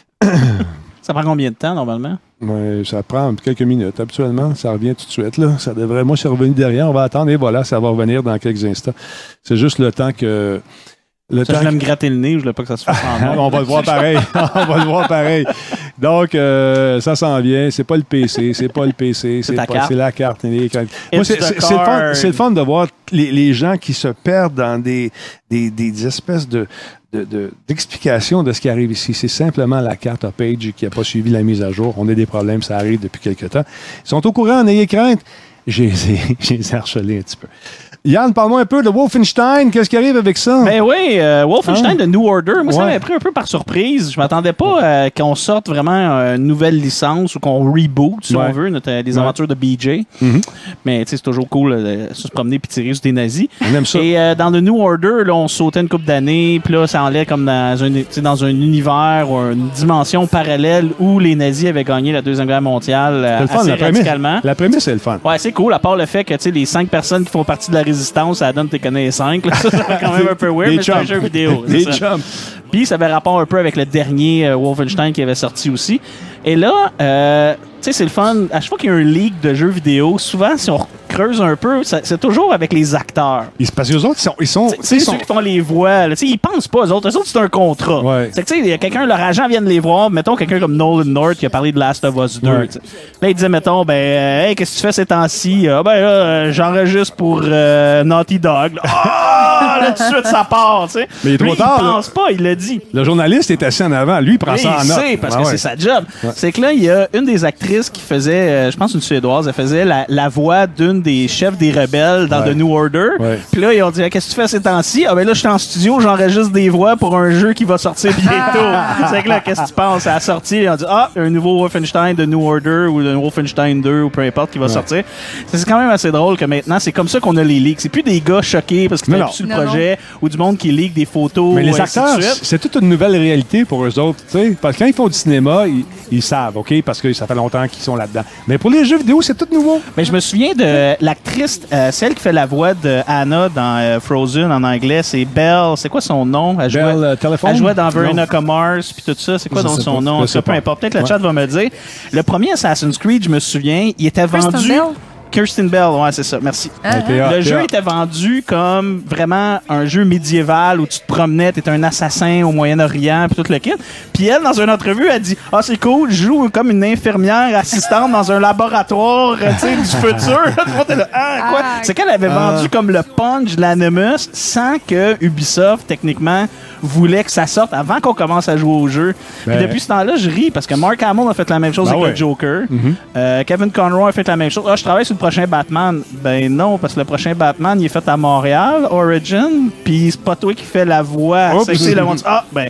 S3: Ça prend combien de temps, normalement?
S2: Ouais, ça prend quelques minutes. Habituellement, ça revient tout de suite. Là. Ça devrait, moi, c'est revenu derrière. On va attendre et voilà, ça va revenir dans quelques instants. C'est juste le temps que. Le
S3: Ça,
S2: temps
S3: je voulais
S2: que-
S3: me gratter le nez, je voulais pas que ça se fasse en
S2: Ah,
S3: or.
S2: on va le voir pareil. on va le voir pareil. Donc, euh, ça s'en vient. C'est pas le P C, c'est pas le P C,
S3: C'est
S2: c'est
S3: ta
S2: pas-
S3: carte.
S2: c'est la carte. Moi, c'est
S3: the
S2: c'est- c'est le fun,
S3: card.
S2: c'est le fun de voir les, les gens qui se perdent dans des, des, des espèces de de- de- d'explications de, ce qui arrive ici. C'est simplement la carte à page qui n'a pas suivi la mise à jour. On a des problèmes, ça arrive depuis quelque temps. Ils sont au courant, n'ayez crainte. J'ai j'ai les ai harcelés un petit peu. Yann, parle-moi un peu de Wolfenstein. Qu'est-ce qui arrive avec ça?
S3: Ben oui, euh, Wolfenstein
S2: Hein?
S3: de New Order, moi, ça
S2: Ouais.
S3: m'avait pris un peu par surprise. Je m'attendais pas euh, qu'on sorte vraiment euh, une nouvelle licence ou qu'on reboot, si
S2: Ouais.
S3: on veut, notre, euh, les
S2: Ouais.
S3: aventures de B J.
S2: Mhm.
S3: Mais tu sais, c'est toujours cool euh, de se promener puis tirer sur des nazis.
S2: On aime ça.
S3: Et euh, dans The New Order, là, on sautait une couple d'années, puis là, ça allait comme dans un, tu sais, dans un univers ou une dimension parallèle où les nazis avaient gagné la Deuxième Guerre mondiale euh,
S2: C'est le fun,
S3: assez
S2: la prémisse.
S3: radicalement.
S2: La prémisse, c'est le fun.
S3: Ouais, c'est cool, à part le fait que tu sais, les cinq personnes qui font partie de la résistance, ça donne tes connais les cinq. Là. Ça, ça fait quand même un peu weird,
S2: Des
S3: mais c'est un
S2: chums.
S3: jeu vidéo.
S2: Des
S3: c'est ça.
S2: chums.
S3: Puis ça avait rapport un peu avec le dernier euh, Wolfenstein qui avait sorti aussi. Et là, euh, tu sais, c'est le fun. À chaque fois qu'il y a un leak de jeux vidéo, souvent, si on creuse un peu, ça- c'est toujours avec les acteurs.
S2: Ils- Parce que les autres, ils sont. Ils sont,
S3: Tu sais,
S2: ils
S3: ceux
S2: sont-
S3: qui font les voix, là, tu sais, ils pensent pas, eux autres. Eux autres, c'est un contrat.
S2: Ouais.
S3: C'est que, tu sais, il y a quelqu'un, leur agent vient de les voir. Mettons quelqu'un comme Nolan North qui a parlé de Last of Us deux.
S2: Ouais.
S3: tu sais. Là, il disait, mettons, ben, euh, hey, qu'est-ce que tu fais ces temps-ci? Ah, ben, là, euh, j'enregistre pour euh, Naughty Dog. Là. Ah, là, tout de suite, ça part, tu sais.
S2: Mais il est trop
S3: Lui,
S2: tard,
S3: Il
S2: là.
S3: pense pas, il l'a dit.
S2: Le journaliste est assis en avant. Lui, il prend
S3: Oui,
S2: ça en
S3: il
S2: note.
S3: sait, parce
S2: Ah
S3: que
S2: ouais.
S3: c'est sa job. C'est que là, il y a une des actrices qui faisait, euh, je pense une Suédoise, elle faisait la, la voix d'une des chefs des rebelles dans
S2: Ouais.
S3: The New Order.
S2: Ouais.
S3: Puis là, ils ont dit, ah, qu'est-ce que tu fais ces temps-ci? Ah ben là, je suis en studio, j'enregistre des voix pour un jeu qui va sortir bientôt. C'est que là, qu'est-ce que tu penses? À la sortie, ils ont dit, ah, un nouveau Wolfenstein de New Order ou un Wolfenstein deux ou peu importe qui va sortir. C'est quand même assez drôle que maintenant, c'est comme ça qu'on a les leaks. C'est plus des gars choqués parce qu'ils
S2: Non,
S3: étaient
S2: non.
S3: sur le
S4: Non,
S3: projet ou du monde qui leak des photos.
S2: Mais les
S3: ou ainsi de
S2: acteurs,
S3: suite.
S2: c'est toute une nouvelle réalité pour eux autres. tu sais. Parce que quand ils font du cinéma, ils, ils savent, OK? Parce que ça fait longtemps qu'ils sont là-dedans. Mais pour les jeux vidéo, c'est tout nouveau.
S3: Mais je me souviens de l'actrice, euh, celle qui fait la voix de Anna dans euh, Frozen en anglais, c'est Belle. C'est quoi son nom? Elle jouait,
S2: Belle, euh, téléphone?
S3: elle jouait dans
S2: Non.
S3: Veronica Mars puis tout ça. C'est quoi
S5: Je
S3: donc
S5: sais
S3: son
S5: pas.
S3: nom?
S2: Je
S3: En tout
S2: sais
S3: cas, peu
S2: pas.
S3: importe. Peut-être le
S2: Ouais.
S3: chat va me le dire. Le premier Assassin's Creed, je me souviens, il était
S4: Kristen
S3: vendu...
S4: Bell?
S3: Kirsten Bell, ouais, c'est ça. Merci.
S4: Hein,
S2: T'es hot,
S3: Le
S2: t'es
S3: jeu
S2: hot.
S3: était vendu comme vraiment un jeu médiéval où tu te promenais, tu étais un assassin au Moyen-Orient, puis tout le kit. Puis elle, dans une entrevue, elle dit « Ah, c'est cool, je joue comme une infirmière assistante dans un laboratoire euh, tu sais, du futur. » Tout le monde était là, ah, quoi?
S4: Ah.
S3: C'est qu'elle avait vendu comme le punch de l'Animus sans que Ubisoft, techniquement, voulait que ça sorte avant qu'on commence à jouer au jeu.
S2: Ben-
S3: Puis depuis ce temps-là, je ris parce que Mark Hamill a fait la même chose
S2: Ben
S3: avec
S2: ouais.
S3: le Joker. Euh, Kevin Conroy a fait la même chose. Ah, je travaille sur le prochain Batman. Ben non, parce que le prochain Batman, il est fait à Montréal, Origin, puis c'est pas toi qui fais la voix.
S2: Oups.
S3: C'est que, tu sais, le monde dit, ah, ben,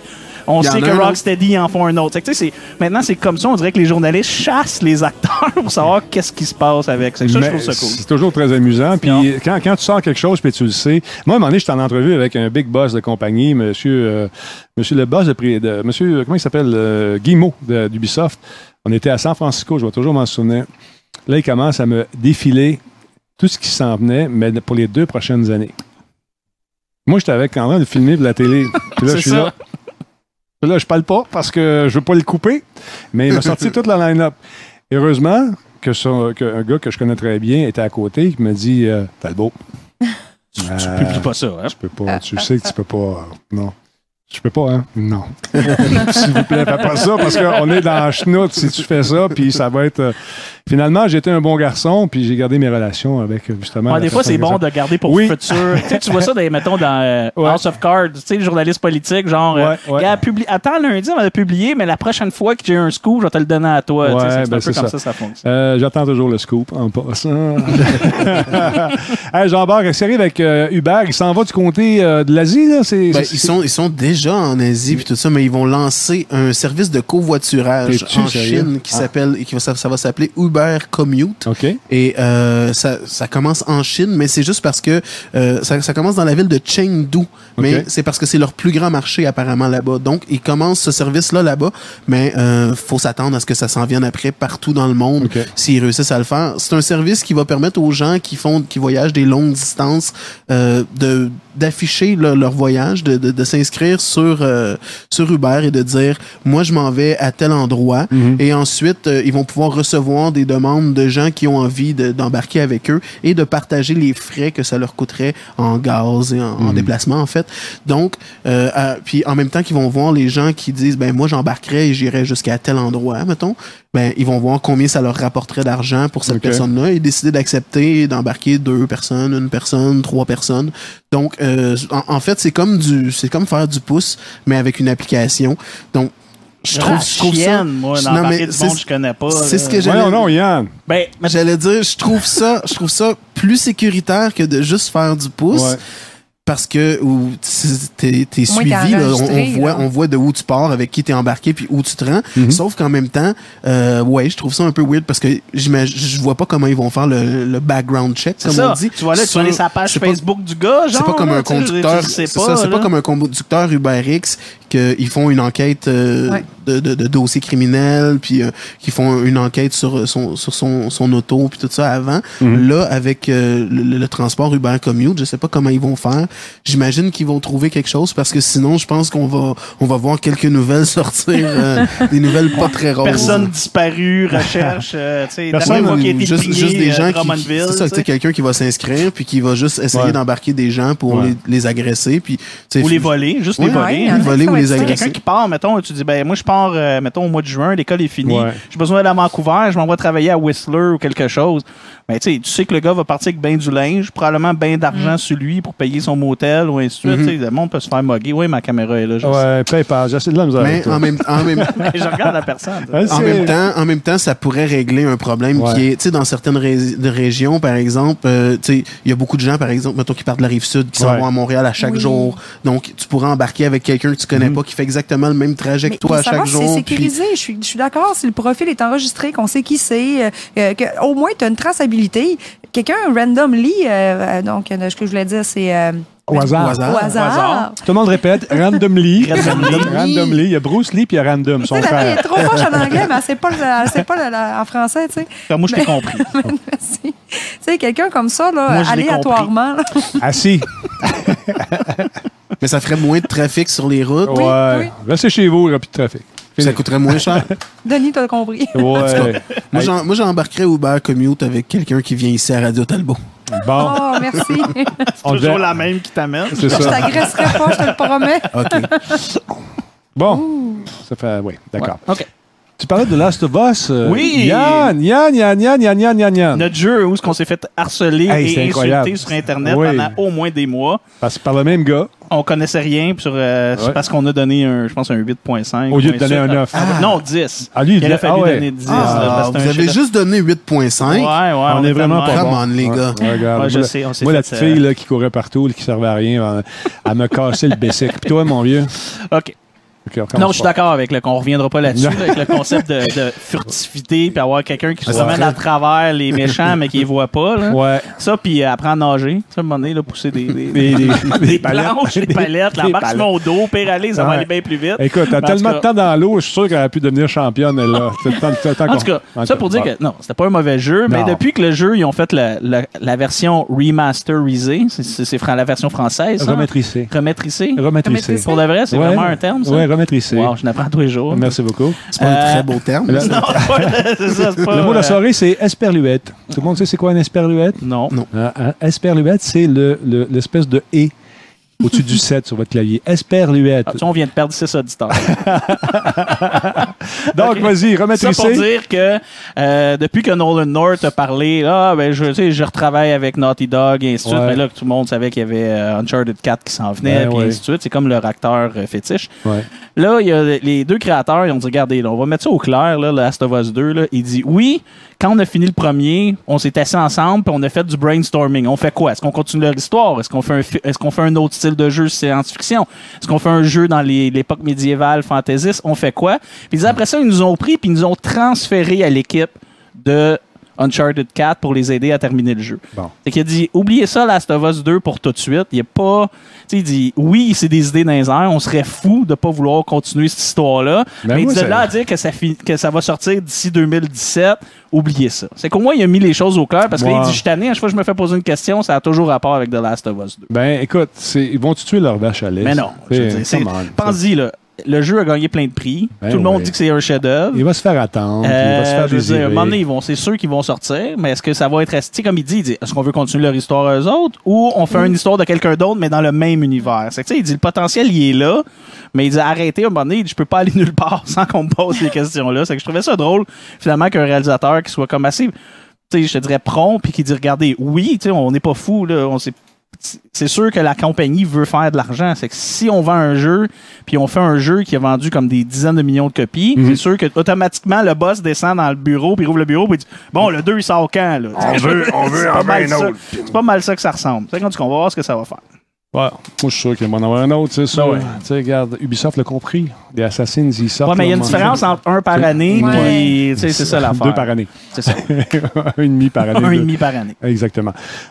S3: On
S5: Il y
S3: sait
S5: en a
S3: que
S5: un
S3: Rocksteady en font un autre. Fait que, tu sais, c'est- maintenant, c'est comme ça. On dirait que les journalistes chassent les acteurs pour savoir qu'est-ce qui se passe avec. C'est ça, je
S2: Mais
S3: trouve ça cool.
S2: C'est toujours très amusant. Puis
S3: Non.
S2: quand, quand tu sors quelque chose, puis tu le sais. Moi, à un moment donné, j'étais en entrevue avec un big boss de compagnie, monsieur, euh, monsieur le boss de, pré- de monsieur, comment il s'appelle, euh, Guillemot de- d'Ubisoft. On était à San Francisco, je vais toujours m'en souvenir. Là, il commence à me défiler tout ce qui s'en venait, mais pour les deux prochaines années. Moi, j'étais avec en train de filmer pour la télé. Puis là,
S3: C'est
S2: je suis
S3: ça.
S2: là. Puis là, je parle pas parce que je veux pas le couper, mais il m'a sorti toute la line-up. Heureusement que son- qu'un gars que je connais très bien était à côté, qui me dit euh, Talbot.
S3: Tu, tu
S2: euh,
S3: publies pas ça, hein?
S2: Tu peux pas, tu sais que tu peux pas. euh, non. Je peux pas, hein? Non. S'il vous plaît, fais pas ça parce qu'on est dans la chenoute si tu fais ça, puis ça va être. euh, Finalement, j'ai été un bon garçon, puis j'ai gardé mes relations avec, euh, justement.
S3: Ouais,
S2: la
S3: des fois,
S2: personne
S3: c'est
S2: que
S3: bon
S2: ça-
S3: de garder pour
S2: Oui.
S3: le futur. Tu sais, tu vois ça, dans, mettons, dans euh,
S2: Ouais.
S3: House of Cards, tu sais, le journaliste politique, genre, euh,
S2: Ouais, ouais.
S3: gars, publie- attends lundi, on va le publier, mais la prochaine fois que j'ai un scoop, je vais te le donner à toi. Tu sais,
S2: Ouais,
S3: c'est
S2: ben,
S3: un peu
S2: c'est
S3: comme
S2: ça.
S3: ça, ça fonctionne.
S2: Euh, J'attends toujours le scoop en passant. Hey, Jean-Bart, c'est arrivé avec euh, Uber. Il s'en va du côté euh, de l'Asie, là? C'est,
S5: Ben,
S2: c'est-
S5: ils, sont, ils sont déjà en Asie puis tout ça, mais ils vont lancer un service de covoiturage
S2: T'es-tu
S5: en
S2: sérieux?
S5: Chine qui
S2: Ah.
S5: s'appelle, qui va, ça, ça va s'appeler Uber Commute.
S2: OK.
S5: Et euh, ça, ça commence en Chine, mais c'est juste parce que euh, ça, ça commence dans la ville de Chengdu. Mais
S2: OK.
S5: c'est parce que c'est leur plus grand marché apparemment là-bas. Donc, ils commencent ce service-là là-bas, mais euh, faut s'attendre à ce que ça s'en vienne après partout dans le monde
S2: OK.
S5: s'ils réussissent à le faire. C'est un service qui va permettre aux gens qui font, qui voyagent des longues distances euh, de d'afficher le- leur voyage, de, de, de s'inscrire sur euh, sur Uber et de dire moi je m'en vais à tel endroit
S2: Mhm.
S5: et ensuite euh, ils vont pouvoir recevoir des demandes de gens qui ont envie de- d'embarquer avec eux et de partager les frais que ça leur coûterait en gaz et en, en déplacement en fait. Donc euh, à- puis en même temps qu'ils vont voir les gens qui disent ben moi j'embarquerai et j'irai jusqu'à tel endroit mettons, ben ils vont voir combien ça leur rapporterait d'argent pour cette
S2: OK.
S5: personne-là et décider d'accepter d'embarquer deux personnes, une personne, trois personnes. Donc euh, en, en fait c'est comme du c'est comme faire du pouce mais avec une application. Donc je trouve,
S3: Ah,
S5: je trouve ça
S3: chienne, moi,
S5: Non,
S3: d'embarquer
S5: mais
S3: du
S5: c'est-
S3: monde que je connais pas.
S5: c'est
S3: là.
S5: ce que j'allais
S2: Ouais, non, non, Yann.
S3: Ben, mais
S5: J'allais dire, je trouve ça, je trouve ça plus sécuritaire que de juste faire du pouce.
S2: Ouais.
S5: Parce que ou, t'es, t'es
S4: Au moins,
S5: suivi,
S4: t'es
S5: là, on,
S4: enregistré,
S5: on voit,
S4: là.
S5: on voit de où tu pars, avec qui t'es embarqué, puis où tu te rends.
S2: Mhm.
S5: Sauf qu'en même temps, euh, ouais, je trouve ça un peu weird parce que j'imagine, je vois pas comment ils vont faire le, le background check,
S3: c'est
S5: comme
S3: ça.
S5: on dit.
S3: Tu vois là, tu
S5: Sur-
S3: vas aller sur la page
S5: c'est pas-
S3: Facebook du gars, genre.
S5: C'est pas comme
S3: là,
S5: un
S3: tu sais, je veux dire,
S5: conducteur,
S3: tu sais
S5: c'est ça, c'est pas
S3: là.
S5: comme un conducteur UberX qu'ils font une enquête euh,
S4: Ouais.
S5: de, de, de dossier criminel, puis euh, qu'ils font une enquête sur son sur son, son auto puis tout ça avant.
S2: Mhm.
S5: Là, avec euh, le, le transport Uber Commute, je sais pas comment ils vont faire. J'imagine qu'ils vont trouver quelque chose parce que sinon, je pense qu'on va on va voir quelques nouvelles sortir, euh, des nouvelles pas très roses.
S3: Personne disparue, recherche, euh, tu sais,
S2: Personne,
S3: d'après moi qui a été
S5: juste,
S3: pigné,
S5: juste des
S3: euh,
S5: gens qui,
S3: Drummondville,
S5: c'est ça,
S3: tu
S5: tu sais,
S3: sais.
S5: quelqu'un qui va s'inscrire puis qui va juste essayer
S2: Ouais.
S5: d'embarquer des gens pour
S2: Ouais.
S5: les, les agresser puis tu sais,
S3: Ou les voler, juste
S5: Ouais,
S3: les
S4: ouais,
S3: voler.
S4: il y en a
S5: les voler
S4: qui
S5: ou
S4: font
S5: les
S4: ça.
S5: agresser.
S3: Quelqu'un qui part, mettons, tu dis, ben moi je pars, euh, mettons, au mois de juin, l'école est finie,
S2: Ouais.
S3: j'ai besoin d'aller à Vancouver, je m'envoie travailler à Whistler ou quelque chose. Ben tu sais, tu sais que le gars va partir avec ben du linge, probablement ben d'argent
S4: Mm.
S3: sur lui pour payer son motel ou ainsi de suite.
S5: Mhm.
S3: Tu sais, le monde peut se faire moguer. Oui, ma caméra est là, je
S2: Ouais, PayPal, j'ai assez de la misère. avec
S5: Mais
S2: toi.
S5: en même, en même,
S3: sais. Je regarde la personne. tu sais.
S2: Ouais,
S5: en
S2: c'est-
S5: même temps, en même temps, ça pourrait régler un problème
S2: Ouais.
S5: qui est, tu sais, dans certaines ré- de régions, par exemple, euh, tu sais, il y a beaucoup de gens, par exemple, mettons, qui partent de la rive sud, qui s'en
S2: Ouais.
S5: vont à Montréal à chaque
S4: Oui.
S5: jour. Donc, tu pourrais embarquer avec quelqu'un que tu connais
S2: Mhm.
S5: pas, qui fait exactement le même trajet que
S4: Mais-
S5: toi
S4: mais
S5: à
S4: ça
S5: chaque
S4: va,
S5: jour.
S4: C'est
S5: puis-
S4: sécurisé. Je suis, je suis d'accord. Si le profil est enregistré, qu'on sait qui c'est, euh, euh, que, au moins tu as une traçabilité. Quelqu'un randomly, euh, euh, donc euh, ce que je voulais dire, c'est euh,
S2: Au hasard.
S5: Au hasard.
S4: Au hasard.
S3: hasard.
S2: Tout le monde répète, randomly.
S3: Randomly.
S2: randomly. Il y a Bruce Lee puis il y a Random,
S4: Tu
S2: son
S4: sais, la fille
S2: frère.
S4: est trop proche en anglais, mais elle sait pas, le- elle sait pas le- le- en français, tu sais.
S3: Enfin, moi, je t'ai compris.
S4: Merci. Tu sais, quelqu'un comme ça, là,
S3: Moi, je l'ai
S4: aléatoirement, là.
S2: Assis.
S5: Mais ça ferait moins de trafic sur les routes.
S4: Oui,
S2: ouais.
S4: oui.
S2: Restez chez vous, il n'y aura plus de trafic.
S5: Ça coûterait moins cher.
S4: Denis, t'as compris.
S2: Ouais.
S5: Moi, j'en- moi, j'embarquerais Uber Commute avec quelqu'un qui vient ici à Radio Talbot.
S2: Bon,
S4: Oh, merci.
S2: on
S3: Toujours
S2: devait-
S3: la même qui t'amène.
S2: C'est
S4: Je
S2: ça.
S4: t'agresserai pas, je te le promets.
S5: OK.
S2: Bon, ça fait, oui, d'accord.
S3: OK.
S2: Tu parlais de Last of Us. euh,
S3: Oui.
S2: Yann, Yann, Yann, Yann, Yann, Yann, Yann, Yann.
S3: Notre jeu où est-ce qu'on s'est fait harceler
S2: Hey, c'est
S3: et
S2: incroyable.
S3: insulter sur Internet
S2: Oui.
S3: pendant au moins des mois.
S2: Parce que par le même gars,
S3: On connaissait rien puis sur, euh, c'est
S2: Ouais.
S3: parce qu'on a donné, un, je pense, un huit virgule cinq.
S2: Au lieu de
S3: Point
S2: donner
S3: ça.
S2: un neuf.
S3: Ah, non, dix.
S2: Ah, lui, il
S3: il aurait
S2: l'a-
S3: fallu
S2: ah ouais.
S3: donner dix.
S5: Ah,
S3: là, parce que
S5: vous
S3: c'est un
S5: avez
S3: chef-
S5: juste donné huit virgule
S3: Ouais,
S5: cinq.
S3: ouais,
S2: on est vraiment pas
S5: Come
S2: bon.
S5: on, les
S2: Ouais,
S5: gars.
S2: ouais, regarde.
S3: Ouais, je
S2: Moi, la-
S3: sais, on s'est
S2: Moi, la
S3: fait,
S2: petite
S3: euh,
S2: fille là, qui courait partout, qui servait à rien, elle, elle me cassait le bessic. Puis toi, mon vieux?
S3: OK.
S2: Okay, on
S3: non, je suis d'accord avec le, qu'on reviendra pas là-dessus, là, avec le concept de, de furtivité, puis avoir quelqu'un qui se promène à travers les méchants, mais qui les voit pas. Là.
S2: Ouais.
S3: Ça, puis apprendre à nager. Ça, à un moment donné, là, pousser des, des,
S2: Des, des,
S3: des planches, des palettes, l'embarque sur mon dos, pire aller, ça va
S2: Ouais.
S3: aller bien plus vite.
S2: Écoute, t'as
S3: Mais en
S2: tellement
S3: tout
S2: de
S3: cas-
S2: temps dans l'eau, je suis sûr qu'elle a pu devenir championne, elle, là. C'est le temps, le temps
S3: En
S2: qu'on-
S3: tout cas,
S2: en
S3: ça
S2: tout
S3: pour
S2: cas,
S3: dire que non, c'était pas un mauvais jeu, mais
S2: Non.
S3: depuis que le jeu, ils ont fait la, la, la version remasterisée, c'est, c'est, c'est fran- la version française. ça?
S2: Remaîtrissé.
S3: Remaîtrisée.
S2: Remaîtrissé.
S3: Pour de vrai, c'est
S2: Ouais.
S3: vraiment un terme, ça?
S2: Ouais, remaîtrissé.
S3: Wow, je n'apprends tous les jours.
S2: Merci beaucoup.
S5: C'est pas un
S3: Euh,
S5: très beau terme.
S2: Le,
S3: Non, c'est pas, c'est ça, c'est pas,
S2: le mot de la
S3: euh,
S2: soirée, c'est esperluette. Tout le monde sait c'est quoi un esperluette?
S3: Non.
S5: Non.
S2: Euh, un esperluette, c'est le, le- l'espèce de « et » au-dessus du sept sur votre clavier. Esperluette.
S3: Ah, tu vois, on vient de perdre six auditeurs.
S2: Donc,
S3: ok.
S2: vas-y,
S3: Ça pour
S2: remaîtrissé.
S3: dire que euh, depuis que Nolan North a parlé, ah, ben, je, tu sais, je retravaille avec Naughty Dog et ainsi de suite,
S2: Ouais.
S3: mais là, tout le monde savait qu'il y avait euh, Uncharted quatre qui s'en venait,
S2: Ben
S3: puis
S2: ouais.
S3: ainsi de suite. C'est comme leur acteur euh, fétiche.
S2: Ouais.
S3: Là, il y a les deux créateurs, ils ont dit, regardez, là, on va mettre ça au clair, là, Last of Us deux. Là. Il dit, oui, quand on a fini le premier, on s'est assis ensemble puis on a fait du brainstorming. On fait quoi? Est-ce qu'on continue leur histoire? Est-ce qu'on fait un, fi- est-ce qu'on fait un autre style de jeu science-fiction? Est-ce qu'on fait un jeu dans les- l'époque médiévale, fantaisiste? On fait quoi? Puis ils disaient, après ça, ils nous ont pris puis ils nous ont transféré à l'équipe de Uncharted quatre pour les aider à terminer le jeu.
S2: Bon.
S3: C'est qu'il a dit, oubliez ça, Last of Us deux pour tout de suite. Il est pas... Tu sais, il dit, oui, c'est des idées dans les airs. On serait fou de pas vouloir continuer cette histoire-là.
S2: Ben
S3: mais
S2: moi,
S3: il dit de
S2: ça-
S3: là à dire que ça, fi- que ça va sortir d'ici deux mille dix-sept, oubliez ça. C'est qu'au moins, il a mis les choses au clair parce que là,
S2: Ouais.
S3: il dit, je suis tanné, à chaque fois que je me fais poser une question, ça a toujours rapport avec The Last of Us deux.
S2: Ben, écoute, c'est, ils vont tuer leur vache à lait.
S3: Mais non, je veux dire, c'est-
S2: come on.
S3: pense-y, là. Le jeu a gagné plein de prix.
S2: Ben
S3: Tout le monde
S2: oui.
S3: dit que c'est un chef-d'œuvre.
S2: Il va se faire attendre, il va se
S3: Euh,
S2: faire
S3: je veux dire, à un
S2: désirer.
S3: moment donné, ils vont, c'est sûr qu'ils vont sortir, mais est-ce que ça va être resté, comme il dit, il dit, est-ce qu'on veut continuer leur histoire eux autres ou on fait une histoire de quelqu'un d'autre, mais dans le même univers? C'est que, tu sais, il dit, le potentiel, il est là, mais il dit, arrêtez, à un moment donné, il dit, je peux pas aller nulle part sans qu'on me pose ces questions-là. C'est que je trouvais ça drôle, finalement, qu'un réalisateur qui soit comme assez, tu sais, je te dirais prompt, puis qui dit, regardez, oui, tu sais, on n'est pas fou, là, on sait c'est sûr que la compagnie veut faire de l'argent. C'est que si on vend un jeu, puis on fait un jeu qui a vendu comme des dizaines de millions de copies,
S2: Mhm.
S3: c'est sûr que automatiquement le boss descend dans le bureau, puis il ouvre le bureau, puis il dit bon, le deux il sort quand là?
S2: On veut, on veut
S3: C'est
S2: en
S3: pas
S2: avoir
S3: mal
S2: un
S3: ça.
S2: autre.
S3: C'est pas mal ça que ça ressemble. C'est quand on va voir ce que ça va faire.
S2: Ouais, moi, je suis sûr qu'il va en avoir un autre, c'est ça.
S3: Ben ouais.
S2: Tu sais, regarde, Ubisoft l'a compris. Les Assassins, ils sortent.
S3: Ouais, mais il y a une
S2: là,
S3: différence entre un par année,
S4: Ouais.
S3: puis tu sais, c'est ça l'affaire.
S2: Deux par année.
S3: C'est ça.
S2: un et demi par année.
S3: Un et
S2: deux.
S3: demi par année.
S2: Exactement.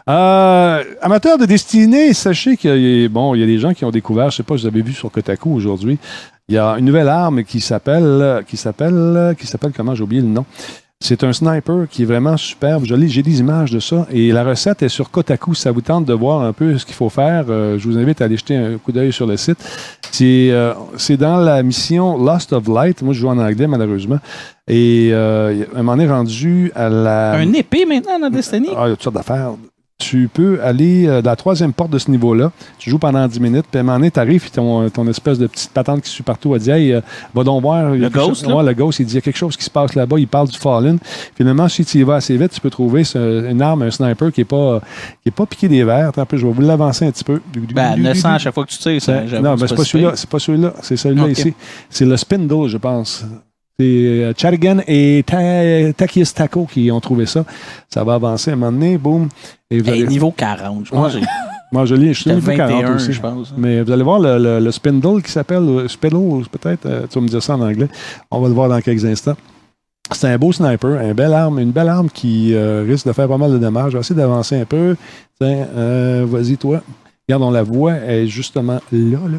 S2: Euh, amateurs de destinée, sachez qu'il y a, bon, il y a des gens qui ont découvert, je sais pas, je vous avez vu sur Kotaku aujourd'hui, il y a une nouvelle arme qui s'appelle, qui s'appelle, qui s'appelle comment, j'ai oublié le nom. C'est un sniper qui est vraiment superbe. Je lis- J'ai des images de ça. Et la recette est sur Kotaku. Si ça vous tente de voir un peu ce qu'il faut faire, euh, je vous invite à aller jeter un coup d'œil sur le site. C'est euh, c'est dans la mission Lost of Light. Moi, je joue en anglais, malheureusement. Et euh, à un moment donné, rendu à la...
S3: Un épée maintenant dans Destiny?
S2: Ah, il y a toutes sortes d'affaires. Tu peux aller euh, dans la troisième porte de ce niveau-là. Tu joues pendant dix minutes, puis à un moment donné, tu arrives, puis ton, ton espèce de petite patente qui suit partout, elle dit Hey, euh, va donc voir. il y a
S3: Le
S2: quelque
S3: ghost,
S2: chose-
S3: là?
S2: Ouais, le ghost, il dit Il y a quelque chose qui se passe là-bas. Il parle du Fallen. Finalement, si tu y vas assez vite, tu peux trouver ce- une arme, un sniper qui n'est pas, qui est pas piqué des verres. Attends un peu, je vais vous l'avancer un petit peu.
S3: Ben, neuf cents à chaque fois que tu tires, ça.
S2: Ben,
S3: j'avoue
S2: non,
S3: que
S2: mais c'est pas
S3: si
S2: celui-là.
S3: pire.
S2: C'est pas celui-là. C'est celui-là
S3: Ok.
S2: ici. C'est le Spindle, je pense. C'est euh, Charigan et Ta- Takis Taco qui ont trouvé ça. Ça va avancer à un moment donné, boum. Et vous
S3: Hey,
S2: allez...
S3: niveau quarante, je pense.
S2: Ouais.
S3: que j'ai-
S2: Moi, je lis, je suis
S3: J'étais
S2: niveau quarante
S3: vingt et un,
S2: aussi.
S3: je pense.
S2: Mais vous allez voir le, le, le Spindle qui s'appelle euh, Spindle, peut-être. euh, tu vas me dire ça en anglais. On va le voir dans quelques instants. C'est un beau sniper, une belle arme, une belle arme qui euh, risque de faire pas mal de dommages. Je vais essayer d'avancer un peu. Tiens, euh, vas-y, toi. Regarde, on la voit, elle est justement là, là.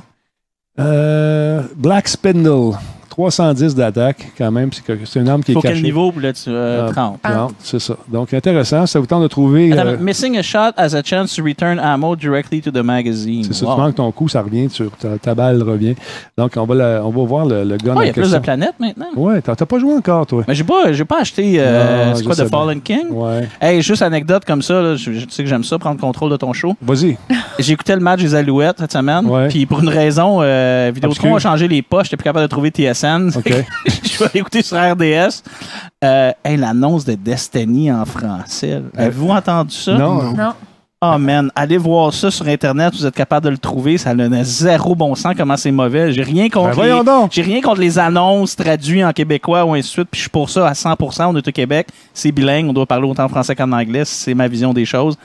S2: Euh, Black Spindle, trois cent dix d'attaque, quand même. C'est que- c'est une arme qui
S3: Faut
S2: est cachée.
S3: quel niveau, puis là, tu, euh,
S2: Ah,
S3: trente.
S2: Non, c'est ça. Donc, intéressant. Ça vous tente de trouver...
S3: Attends,
S2: euh,
S3: missing a shot has a chance to return ammo directly to the magazine.
S2: c'est ça,
S3: Wow.
S2: tu manques ton coup, ça revient, tu, ta, ta balle revient. Donc, on va, la- on va voir le, le gun
S3: Oh,
S2: en
S3: il y a plus
S2: question.
S3: de planètes maintenant.
S2: Ouais, t'as t'as pas joué encore, toi?
S3: Mais j'ai pas, j'ai pas acheté, euh,
S2: Non,
S3: c'est
S2: je
S3: quoi,
S2: sais
S3: The Fallen King?
S2: Ouais.
S3: Hey, juste anecdote comme ça, là, je, je sais que j'aime ça, prendre contrôle de ton show.
S2: Vas-y.
S3: J'ai écouté le match des Alouettes cette semaine,
S2: Ouais.
S3: puis pour une raison, euh, Vidéotron
S2: Obscure.
S3: a changé les poches, j'étais plus capable de trouver T S N.
S2: OK.
S3: Je suis allé écouter sur R D S. Euh, hey, l'annonce de Destiny en français. là. Avez-vous entendu ça?
S2: Non.
S4: Non.
S3: Oh man, allez voir ça sur Internet, vous êtes capable de le trouver. Ça n'a zéro bon sens comment c'est mauvais. J'ai rien contre
S2: Ben voyons
S3: les...
S2: donc.
S3: J'ai rien contre les annonces traduites en québécois ou ainsi de suite. Puis je suis pour ça à cent pour cent. On est au Québec, c'est bilingue, on doit parler autant en français qu'en anglais. C'est ma vision des choses.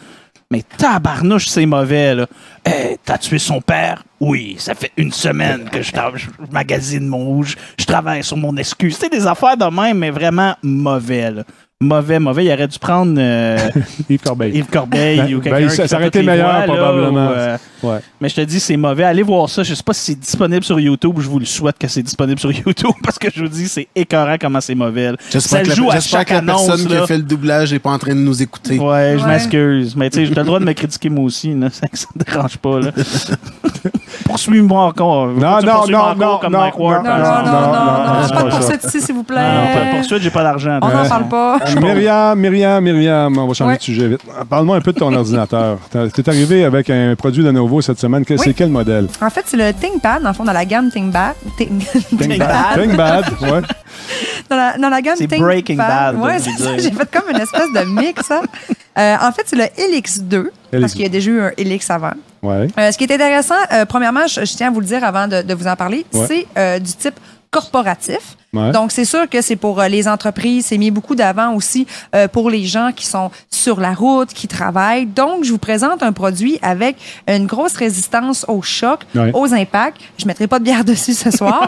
S3: Mais tabarnouche, c'est mauvais, là. Hey, t'as tué son père? Oui, ça fait une semaine que je, tra- je magasine mon... Je, je travaille sur mon excuse. C'est des affaires de même, mais vraiment mauvais, là. Mauvais, mauvais. Il aurait dû prendre euh,
S2: Yves Corbeil.
S3: Yves Corbeil
S2: Ben,
S3: ou quelqu'un
S2: ben,
S3: qui
S2: ça, ça aurait
S3: fait
S2: été
S3: toutes les
S2: meilleur,
S3: voix, là,
S2: probablement.
S3: ou, euh,
S2: Ouais.
S3: Mais je te dis, c'est mauvais. Allez voir ça. Je sais pas si c'est disponible sur YouTube. Je vous le souhaite que c'est disponible sur YouTube parce que je vous dis, c'est écœurant comment c'est mauvais.
S5: J'espère
S3: Ça
S5: que,
S3: joue
S5: la,
S3: à
S5: j'espère
S3: chaque
S5: que la
S3: annonce.
S5: personne qui
S3: là.
S5: a fait le doublage n'est pas en train de nous écouter.
S3: Ouais, je
S4: Ouais.
S3: m'excuse. Mais tu sais, j'ai le droit de me critiquer moi aussi. Là. Ça ne dérange pas. Là. Poursuis-moi encore.
S2: Non,
S3: Tu
S2: non,
S3: poursuis-moi
S2: non,
S3: encore
S2: non,
S3: comme
S2: non,
S3: Mike Ward,
S4: Non,
S3: par
S4: non,
S3: exemple.
S4: non, non,
S2: non,
S4: non,
S2: non,
S4: non,
S2: c'est
S4: pas
S2: pas
S4: de
S2: ça.
S4: poursuite ici, s'il vous plaît.
S3: Non, non, pas de poursuite, j'ai pas d'argent.
S4: On n'en
S3: Ouais.
S4: parle pas.
S2: Euh, Myriam, Myriam, Myriam, on va changer
S4: Ouais.
S2: de sujet vite. Parle-moi un peu de ton ordinateur. Tu es arrivé avec un produit Lenovo cette semaine. Que-
S4: Oui.
S2: C'est quel modèle?
S4: En fait, c'est le ThinkPad, dans le fond, dans la gamme ThinkPad. Think-
S3: ThinkPad.
S2: ThinkPad, ouais.
S4: Dans la, dans la gamme
S3: C'est
S4: ThinkPad.
S3: Breaking Bad,
S4: Ouais,
S3: comme
S4: c'est
S3: tu
S4: ça.
S3: dis.
S4: J'ai fait comme une espèce de mix. Hein. Euh, en fait, c'est le Helix deux,
S2: Helix
S4: parce qu'il y a déjà eu un Helix avant.
S2: Ouais.
S4: Euh, ce qui est intéressant, euh, premièrement, je, je tiens à vous le dire avant de, de vous en parler,
S2: Ouais.
S4: c'est euh, du type corporatif.
S2: Ouais.
S4: Donc, c'est sûr que c'est pour euh, les entreprises. C'est mis beaucoup d'avant aussi euh, pour les gens qui sont sur la route, qui travaillent. Donc, je vous présente un produit avec une grosse résistance au choc,
S2: Ouais.
S4: aux impacts. Je ne mettrai pas de bière dessus ce soir.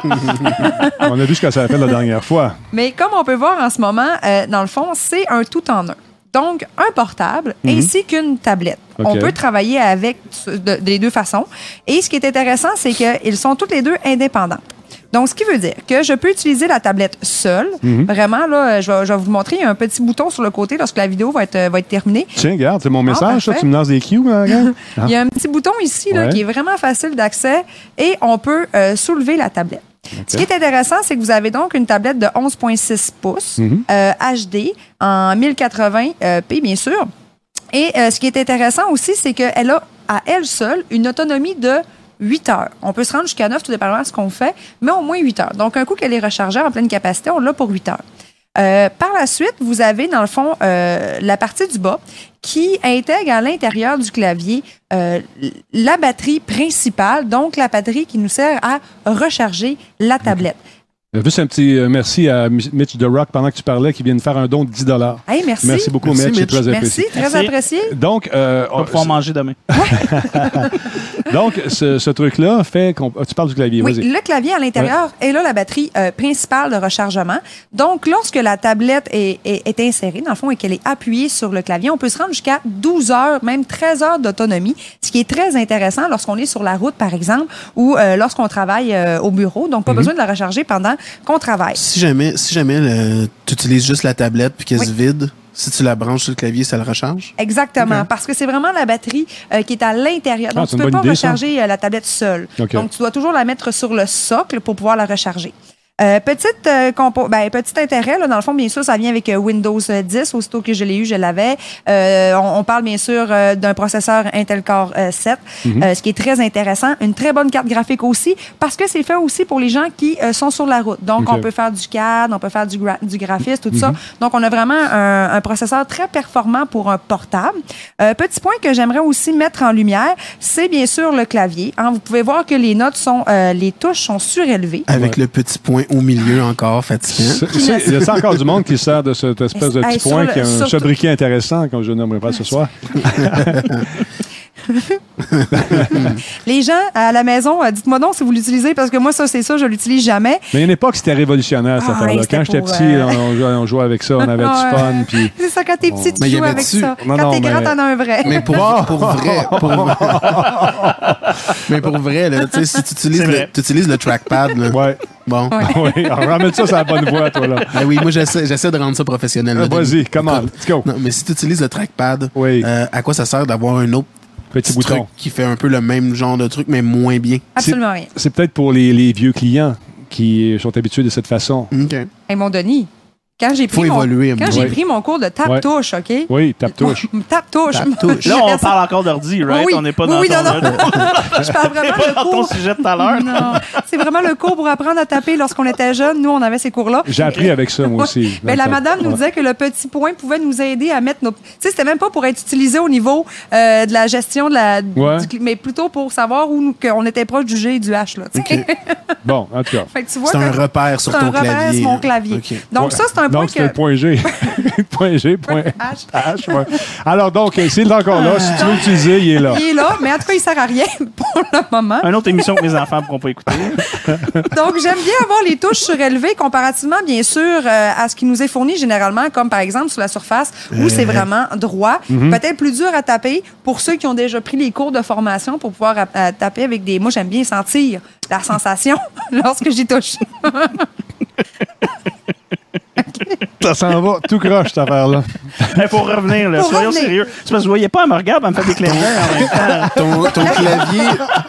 S2: On a vu ce que ça a fait la dernière fois.
S4: Mais comme on peut voir en ce moment, euh, dans le fond, c'est un tout en un. Donc, un portable ainsi qu'une tablette.
S2: OK.
S4: On peut travailler avec de- des deux façons. Et ce qui est intéressant, c'est qu'ils sont toutes les deux indépendantes. Donc, ce qui veut dire que je peux utiliser la tablette seule. Vraiment, là, je vais, je vais vous montrer, il y a un petit bouton sur le côté lorsque la vidéo va être, euh, va être terminée.
S2: Tiens, regarde, c'est mon message, ça.
S4: parfait.
S2: Tu me lances des cues, hein, regarde? Ah.
S4: Il y a un petit bouton ici là,
S2: Ouais.
S4: qui est vraiment facile d'accès et on peut euh, soulever la tablette. Ce qui est intéressant, c'est que vous avez donc une tablette de onze virgule six pouces, euh, H D, en mille quatre-vingts p, bien sûr. Et euh, ce qui est intéressant aussi, c'est qu'elle a à elle seule une autonomie de huit heures. On peut se rendre jusqu'à neuf, tout dépendamment de ce qu'on fait, mais au moins huit heures. Donc, un coup qu'elle est rechargée en pleine capacité, on l'a pour huit heures. Euh, par la suite, vous avez, dans le fond, euh, la partie du bas qui intègre à l'intérieur du clavier euh, la batterie principale, donc la batterie qui nous sert à recharger la tablette.
S2: Juste un petit euh, merci à Mitch The Rock pendant que tu parlais, qui vient de faire un don de dix dollars.
S4: Hey, merci.
S2: Merci beaucoup,
S5: Merci,
S2: Mitch. C'est
S5: Mitch.
S2: très
S4: Merci,
S2: apprécié.
S4: très
S3: Merci.
S4: apprécié.
S2: Donc, euh,
S3: On va
S2: on-
S3: pouvoir manger demain.
S2: donc ce, ce truc-là fait qu'on. ah, Tu parles du clavier,
S4: Oui,
S2: vas-y.
S4: le clavier à l'intérieur est là la batterie euh, principale de rechargement. Donc, lorsque la tablette est, est, est insérée, dans le fond, et qu'elle est appuyée sur le clavier, on peut se rendre jusqu'à douze heures, même treize heures d'autonomie, ce qui est très intéressant lorsqu'on est sur la route, par exemple, ou euh, lorsqu'on travaille euh, au bureau. Donc, pas besoin de la recharger pendant qu'on travaille.
S5: Si jamais, si jamais tu utilises juste la tablette puis qu'elle
S4: Oui.
S5: se vide, si tu la branches sur le clavier, ça le recharge?
S4: Exactement,
S5: Ok.
S4: parce que c'est vraiment la batterie euh, qui est à l'intérieur.
S2: Ah,
S4: Donc,
S2: c'est
S4: tu
S2: une
S4: ne peux
S2: bonne
S4: pas
S2: idée, ça.
S4: recharger euh, la tablette seule.
S2: Ok.
S4: Donc, tu dois toujours la mettre sur le socle pour pouvoir la recharger. Euh, petite, euh, compo- ben, petit intérêt, là, dans le fond, bien sûr, ça vient avec euh, Windows dix. Aussitôt que je l'ai eu, je l'avais. Euh, on, on parle bien sûr euh, d'un processeur Intel Core euh, sept,
S2: Mhm.
S4: euh, ce qui est très intéressant. Une très bonne carte graphique aussi, parce que c'est fait aussi pour les gens qui euh, sont sur la route. Donc,
S2: Ok.
S4: on peut faire du C A D, on peut faire du, gra- du graphisme, tout
S2: Mhm.
S4: ça. Donc, on a vraiment un, un processeur très performant pour un portable. Euh, petit point que j'aimerais aussi mettre en lumière, c'est bien sûr le clavier. Hein. Vous pouvez voir que les notes sont, euh, les touches sont surélevées.
S5: Avec
S2: Ouais.
S5: le petit point au milieu encore, fatigant.
S2: C'est- c'est- Il y a encore du monde qui sert de cette espèce de
S4: Hey,
S2: petit
S4: sur
S2: point
S4: le-
S2: qui a un
S4: surtout-
S2: sobriquet intéressant, comme je nommerai pas ce soir.
S4: Les gens à la maison, euh, dites-moi donc si vous l'utilisez, parce que moi, ça, c'est ça, je l'utilise jamais.
S2: Mais il y a une époque, c'était révolutionnaire, cette
S4: Ah,
S2: affaire-là.
S4: ouais, c'était
S2: Quand j'étais
S4: pour,
S2: petit,
S4: euh,
S2: on, jouait, on jouait avec ça, on avait du
S4: Ouais.
S2: fun. Puis...
S4: C'est ça, quand t'es petit, tu
S5: Mais il y
S4: joues
S5: avait
S4: avec
S5: dessus.
S4: ça.
S2: Non,
S4: quand
S2: non,
S4: t'es grand,
S2: mais-
S4: t'en as un vrai.
S5: Mais pour, pour vrai, pour, mais pour vrai, là, tu sais, si tu utilises
S3: C'est
S5: le,
S3: vrai.
S5: tu utilises le trackpad, là,
S2: Ouais.
S5: bon.
S4: Ouais.
S2: Oui, alors ramène ça sur la bonne voie, toi, là.
S5: Ben oui, moi, j'essaie, j'essaie de rendre ça professionnel. là,
S2: Euh, Vas-y,
S5: Denis.
S2: come on,
S5: Écoute,
S2: let's go.
S5: Non, mais si tu utilises le trackpad,
S2: Oui.
S5: euh, à quoi ça sert d'avoir un autre
S2: Petit
S5: petit truc
S2: bouton.
S5: qui fait un peu le même genre de truc, mais moins bien?
S4: Absolument rien.
S2: C'est peut-être pour les, les vieux clients qui sont habitués de cette façon.
S5: OK.
S4: Hey, mon Denis, quand j'ai pris,
S5: Faut
S4: mon,
S5: évoluer,
S4: quand
S5: moi.
S4: j'ai
S2: Ouais.
S4: pris mon cours de tap-touche, OK?
S2: Oui, tape-touche.
S4: Tap-touche.
S5: Tape-touche.
S3: Là, on
S4: Personne-
S3: parle encore d'ordi, right?
S4: Oui,
S3: On n'est pas
S4: oui,
S3: dans
S4: oui,
S3: ton,
S4: non, non. Je parle
S3: on n'est
S4: vraiment
S3: pas
S4: de
S3: dans ton
S4: cours.
S3: sujet de tout à l'heure.
S4: Non, c'est vraiment le cours pour apprendre à taper lorsqu'on était jeune. Nous, on avait ces cours-là.
S2: J'ai appris avec ça, moi aussi.
S4: Ben, la
S2: Dans le temps.
S4: madame nous
S2: Ouais.
S4: disait que le petit point pouvait nous aider à mettre nos. Tu sais, c'était même pas pour être utilisé au niveau euh, de la gestion de la.
S2: Ouais.
S4: du cl- mais plutôt pour savoir où nous- qu'on était proche du G et du H. Là, tu sais.
S5: OK.
S2: Bon, en tout cas.
S4: Fait que tu vois
S5: C'est un
S4: que-
S5: repère sur
S4: c'est
S5: ton
S4: un repère
S5: clavier.
S4: sur mon clavier.
S5: OK.
S4: Donc,
S2: Ouais.
S4: ça, c'est un point
S2: Non,
S4: que...
S2: c'est le point G. point G, point
S4: H.
S2: H. Ouais. Alors, donc, s'il est encore là, si tu veux l'utiliser, il est là.
S4: Il est là, mais en tout cas, il sert à rien pour le moment.
S3: Une autre émission que mes enfants ne pourront pas écouter.
S4: Donc, j'aime bien avoir les touches surélevées comparativement, bien sûr, euh, à ce qui nous est fourni généralement, comme par exemple sur la surface, où c'est vraiment droit.
S2: Mm-hmm.
S4: Peut-être plus dur à taper pour ceux qui ont déjà pris les cours de formation pour pouvoir à- à taper avec des... Moi, j'aime bien sentir la sensation lorsque j'y touche.
S2: Ça s'en va tout croche, cette affaire-là.
S3: Il faut revenir, là.
S4: Pour
S3: Soyons
S4: revenir.
S3: sérieux. C'est parce que je voyais pas, elle me regarde, elle me fait des clins d'œil en même temps.
S5: Ton, ton clavier,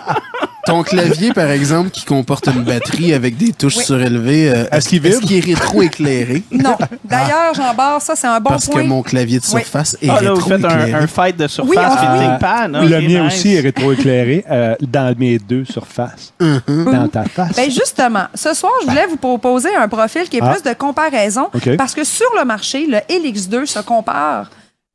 S5: ton clavier, par exemple, qui comporte une batterie avec des touches
S4: Oui.
S5: surélevées, euh,
S2: Est-ce qu'il vibre?
S5: est-ce qu'il est rétro-éclairé?
S4: Non. D'ailleurs, Jean Barre, ça, c'est un bon
S5: Parce
S4: point.
S5: que mon clavier de
S4: Oui.
S5: surface est
S3: Ah, là, vous faites un,
S5: rétro-éclairé.
S3: un fight de surface
S4: Oui, on
S3: puis
S4: fait-
S3: le ThinkPad.
S2: le
S3: Ok,
S2: mien
S3: nice.
S2: aussi est rétroéclairé euh, dans mes deux surfaces. Dans ta face.
S4: Ben justement, ce soir, je voulais vous proposer un profil qui est
S2: Ah.
S4: plus de comparaison
S2: OK.
S4: parce que sur le marché, le Helix deux se compare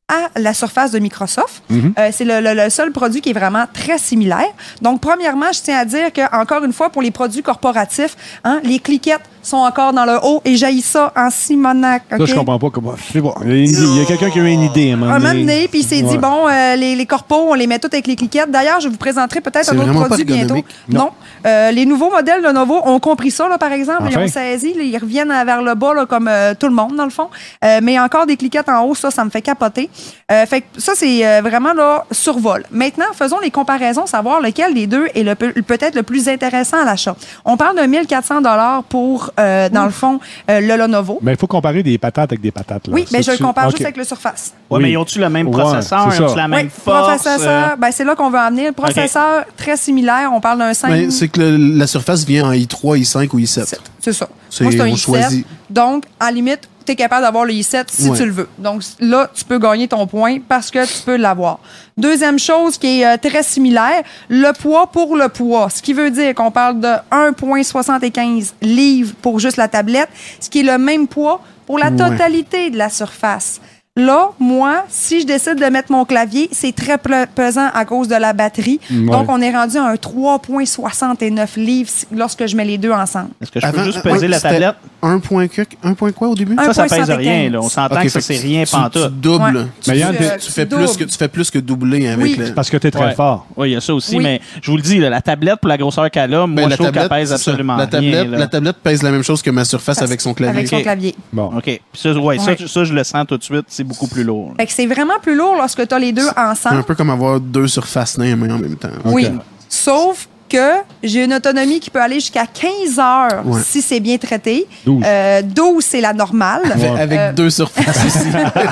S4: à la Surface de Microsoft.
S2: Mhm.
S4: Euh, c'est le, le- le seul produit qui est vraiment très similaire. Donc, premièrement, je tiens à dire que, encore une fois, pour les produits corporatifs, hein, les cliquettes sont encore dans le haut et jaillit ça en Simonac.
S2: Ça,
S4: OK?
S2: je comprends pas comment. C'est bon. Il y a, une idée. Il y a quelqu'un qui a eu une idée à un moment
S4: Un moment
S2: donné.
S4: donné, puis il s'est
S2: Ouais.
S4: dit, bon, euh, les, les corpos, on les met toutes avec les cliquettes. D'ailleurs, je vous présenterai peut-être
S5: C'est
S4: un autre
S5: vraiment
S4: produit
S5: pas
S4: bientôt.
S5: ergonomique.
S2: Non.
S4: Non. Euh, les nouveaux modèles de Novo ont compris ça, là, par exemple. Ils
S2: Enfin.
S4: ont saisi, là, ils reviennent vers le bas, là, comme euh, tout le monde, dans le fond. Euh, mais encore des cliquettes en haut, ça, ça me fait capoter. Euh, fait que ça, c'est euh, vraiment, là, survol. Maintenant, faisons les comparaisons, savoir lequel des deux est le, pe- peut-être le plus intéressant à l'achat. On parle de mille quatre cents dollars pour, euh, dans le fond, euh, le Lenovo.
S2: Mais il faut comparer des patates avec des patates. Là.
S4: Oui, mais je
S2: Ça,
S4: le
S2: tu-
S4: compare
S2: OK.
S4: juste avec le Surface.
S3: Ouais,
S2: Oui.
S3: mais ils ont-tu le même
S2: Ouais,
S3: processeur?
S2: c'est
S3: Ils ont-tu
S2: ça.
S3: la même
S4: Oui,
S3: force?
S4: processeur,
S3: euh,
S4: ben, c'est là qu'on veut en venir. Le processeur, très similaire. On parle d'un cinq.
S5: Ben, c'est que le- la surface vient en i trois, i cinq ou i sept.
S4: C'est ça.
S5: C'est-
S4: Moi, c'est un
S5: on
S4: i sept.
S5: choisit.
S4: Donc, à la limite, tu es capable d'avoir le i sept si
S5: Ouais.
S4: tu le veux. Donc, là, tu peux gagner ton point parce que tu peux l'avoir. Deuxième chose qui est euh, très similaire, le poids pour le poids. Ce qui veut dire qu'on parle de un virgule soixante-quinze livres pour juste la tablette, ce qui est le même poids pour la
S5: Ouais.
S4: totalité de la surface. Là, moi, si je décide de mettre mon clavier, c'est très ple- pesant à cause de la batterie.
S2: Ouais.
S4: Donc, on est rendu à un trois virgule soixante-neuf livres si- lorsque je mets les deux ensemble.
S3: Est-ce que je peux
S5: Avant-
S3: juste
S5: ouais,
S3: peser la
S5: c'était
S3: tablette?
S5: Un point, que- un point quoi au début?
S4: Un
S3: Ça, ça
S4: virgule
S3: pèse rien.
S4: soixante-quinze.
S3: Là. On s'entend
S5: Ok,
S3: que ça,
S5: fait
S3: c'est rien
S5: tu-
S3: pantoute.
S5: Tu doubles.
S4: Ouais.
S5: Tu,
S2: Mais Yann,
S5: tu-
S2: t'es-
S5: tu fais
S4: tu
S5: plus
S4: doubles.
S5: que, tu fais plus que doubler avec
S4: Oui.
S5: le...
S2: Parce que tu es très
S3: Ouais.
S2: fort.
S3: Oui, il y a ça aussi,
S4: Oui.
S3: mais je vous le dis, là, la tablette, pour la grosseur qu'elle a, moi,
S5: Ben,
S3: je
S5: la
S3: trouve qu'elle
S5: tablette,
S3: pèse
S5: c'est ça.
S3: absolument
S5: la tablette,
S3: rien. là.
S5: La tablette pèse la même chose que ma surface avec son clavier.
S4: Avec son
S3: Ok.
S4: clavier.
S2: Bon.
S3: OK. Puis ça, ouais, ça,
S4: Ouais.
S3: ça, je le sens tout de suite, c'est beaucoup plus lourd. là.
S4: Fait que c'est vraiment plus lourd lorsque tu as les deux
S5: C'est un
S4: ensemble.
S5: peu comme avoir deux surfaces nains en même temps.
S4: Oui.
S2: Ok.
S4: Sauf que j'ai une autonomie qui peut aller jusqu'à quinze heures
S5: Ouais.
S4: si c'est bien traité.
S2: douze.
S4: Euh, douze, c'est la normale.
S5: Avec, avec
S4: Euh,
S5: deux surfaces aussi.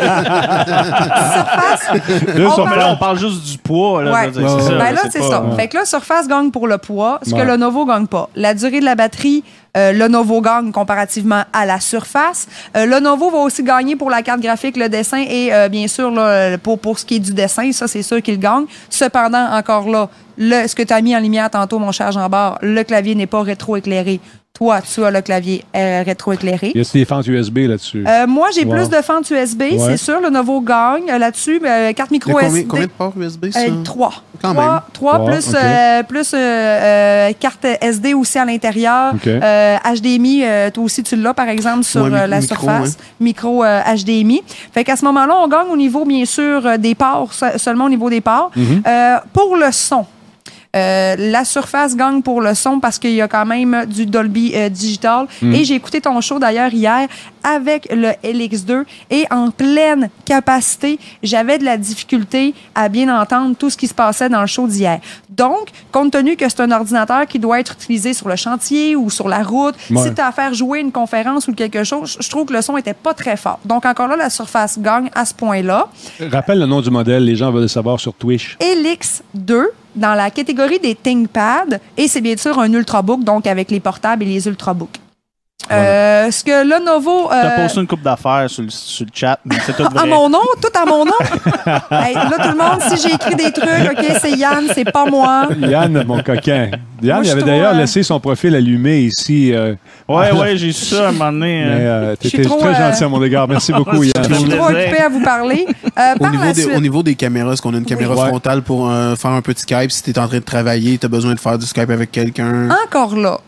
S2: Deux
S4: On
S2: sur
S4: parle-
S3: Mais là,
S2: place.
S3: on parle juste du poids. Là,
S4: Ouais.
S3: je veux dire, c'est ça,
S4: Ben là, c'est
S3: pas-
S4: ça.
S2: ouais.
S4: Fait que là, Surface gagne pour le poids, ce
S2: Ouais.
S4: que le Lenovo gagne pas. La durée de la batterie, euh, le Lenovo gagne comparativement à la Surface. Euh, le Lenovo va aussi gagner pour la carte graphique, le dessin et euh, bien sûr là, pour, pour ce qui est du dessin, ça c'est sûr qu'il gagne. Cependant, encore là, le, ce que tu as mis en lumière tantôt, mon cher Jean-Bart, le clavier n'est pas rétro-éclairé. Toi, tu as le clavier euh, rétro-éclairé.
S2: Il y a des fentes U S B là-dessus.
S4: Euh, moi, j'ai
S2: Wow.
S4: plus de fentes U S B,
S2: Ouais.
S4: c'est sûr. Le Lenovo gagne euh, là-dessus. Euh, carte
S5: Il y
S4: micro
S5: a
S4: S D.
S5: combien, combien de ports U S B, ça?
S4: Euh, trois.
S5: Quand
S4: trois,
S5: même.
S4: trois
S2: Trois,
S4: plus,
S2: ok.
S4: euh, plus euh, euh, carte S D aussi à l'intérieur.
S2: Ok.
S4: Euh, H D M I, euh, toi aussi tu l'as par exemple sur
S5: Ouais, mi-
S4: euh, la
S5: micro,
S4: surface. Micro euh, H D M I. Fait qu'à ce moment-là, on gagne au niveau bien sûr euh, des ports, se- seulement au niveau des ports.
S2: Mhm.
S4: Euh, pour le son. Euh, la surface gagne pour le son parce qu'il y a quand même du Dolby euh, Digital.
S2: Mm.
S4: Et j'ai écouté ton show d'ailleurs hier avec le L X deux et en pleine capacité, j'avais de la difficulté à bien entendre tout ce qui se passait dans le show d'hier. Donc, compte tenu que c'est un ordinateur qui doit être utilisé sur le chantier ou sur la route,
S2: Ouais.
S4: si tu as à faire jouer une conférence ou quelque chose, je trouve que le son était pas très fort. Donc, encore là, la surface gagne à ce point-là.
S2: Rappelle le nom du modèle, les gens veulent le savoir sur Twitch.
S4: L X deux dans la catégorie des ThinkPad et c'est bien sûr un Ultrabook, donc avec les portables et les Ultrabooks. Euh, ce que Lenovo...
S3: T'as
S4: Euh,
S3: posté une coupe d'affaires sur le, sur le chat, mais c'est tout vrai.
S4: à mon nom, tout à mon nom. Hey, là, tout le monde, si j'ai écrit des trucs, OK, c'est Yann, c'est pas moi.
S2: Yann, mon coquin. Yann,
S4: Moi,
S2: il
S4: je
S2: avait
S4: suis
S2: d'ailleurs
S4: trop, euh,
S2: laissé son profil allumé ici. euh,
S3: Ouais, ouais, j'ai su ça à un moment donné.
S2: mais
S3: euh.
S2: euh,
S4: Je suis
S2: t'étais
S4: trop,
S2: très
S4: euh,
S2: gentil à mon égard. Merci beaucoup,
S3: Je
S2: Yann.
S4: Je suis
S3: plaisir.
S4: trop occupée à vous parler. Euh,
S5: Au
S4: par
S5: niveau,
S4: la
S5: des,
S4: suite,
S5: au niveau des caméras, est-ce qu'on a une caméra
S2: Oui.
S5: frontale pour euh, faire un petit Skype si tu es en train de travailler, tu as besoin de faire du Skype avec quelqu'un?
S4: encore là,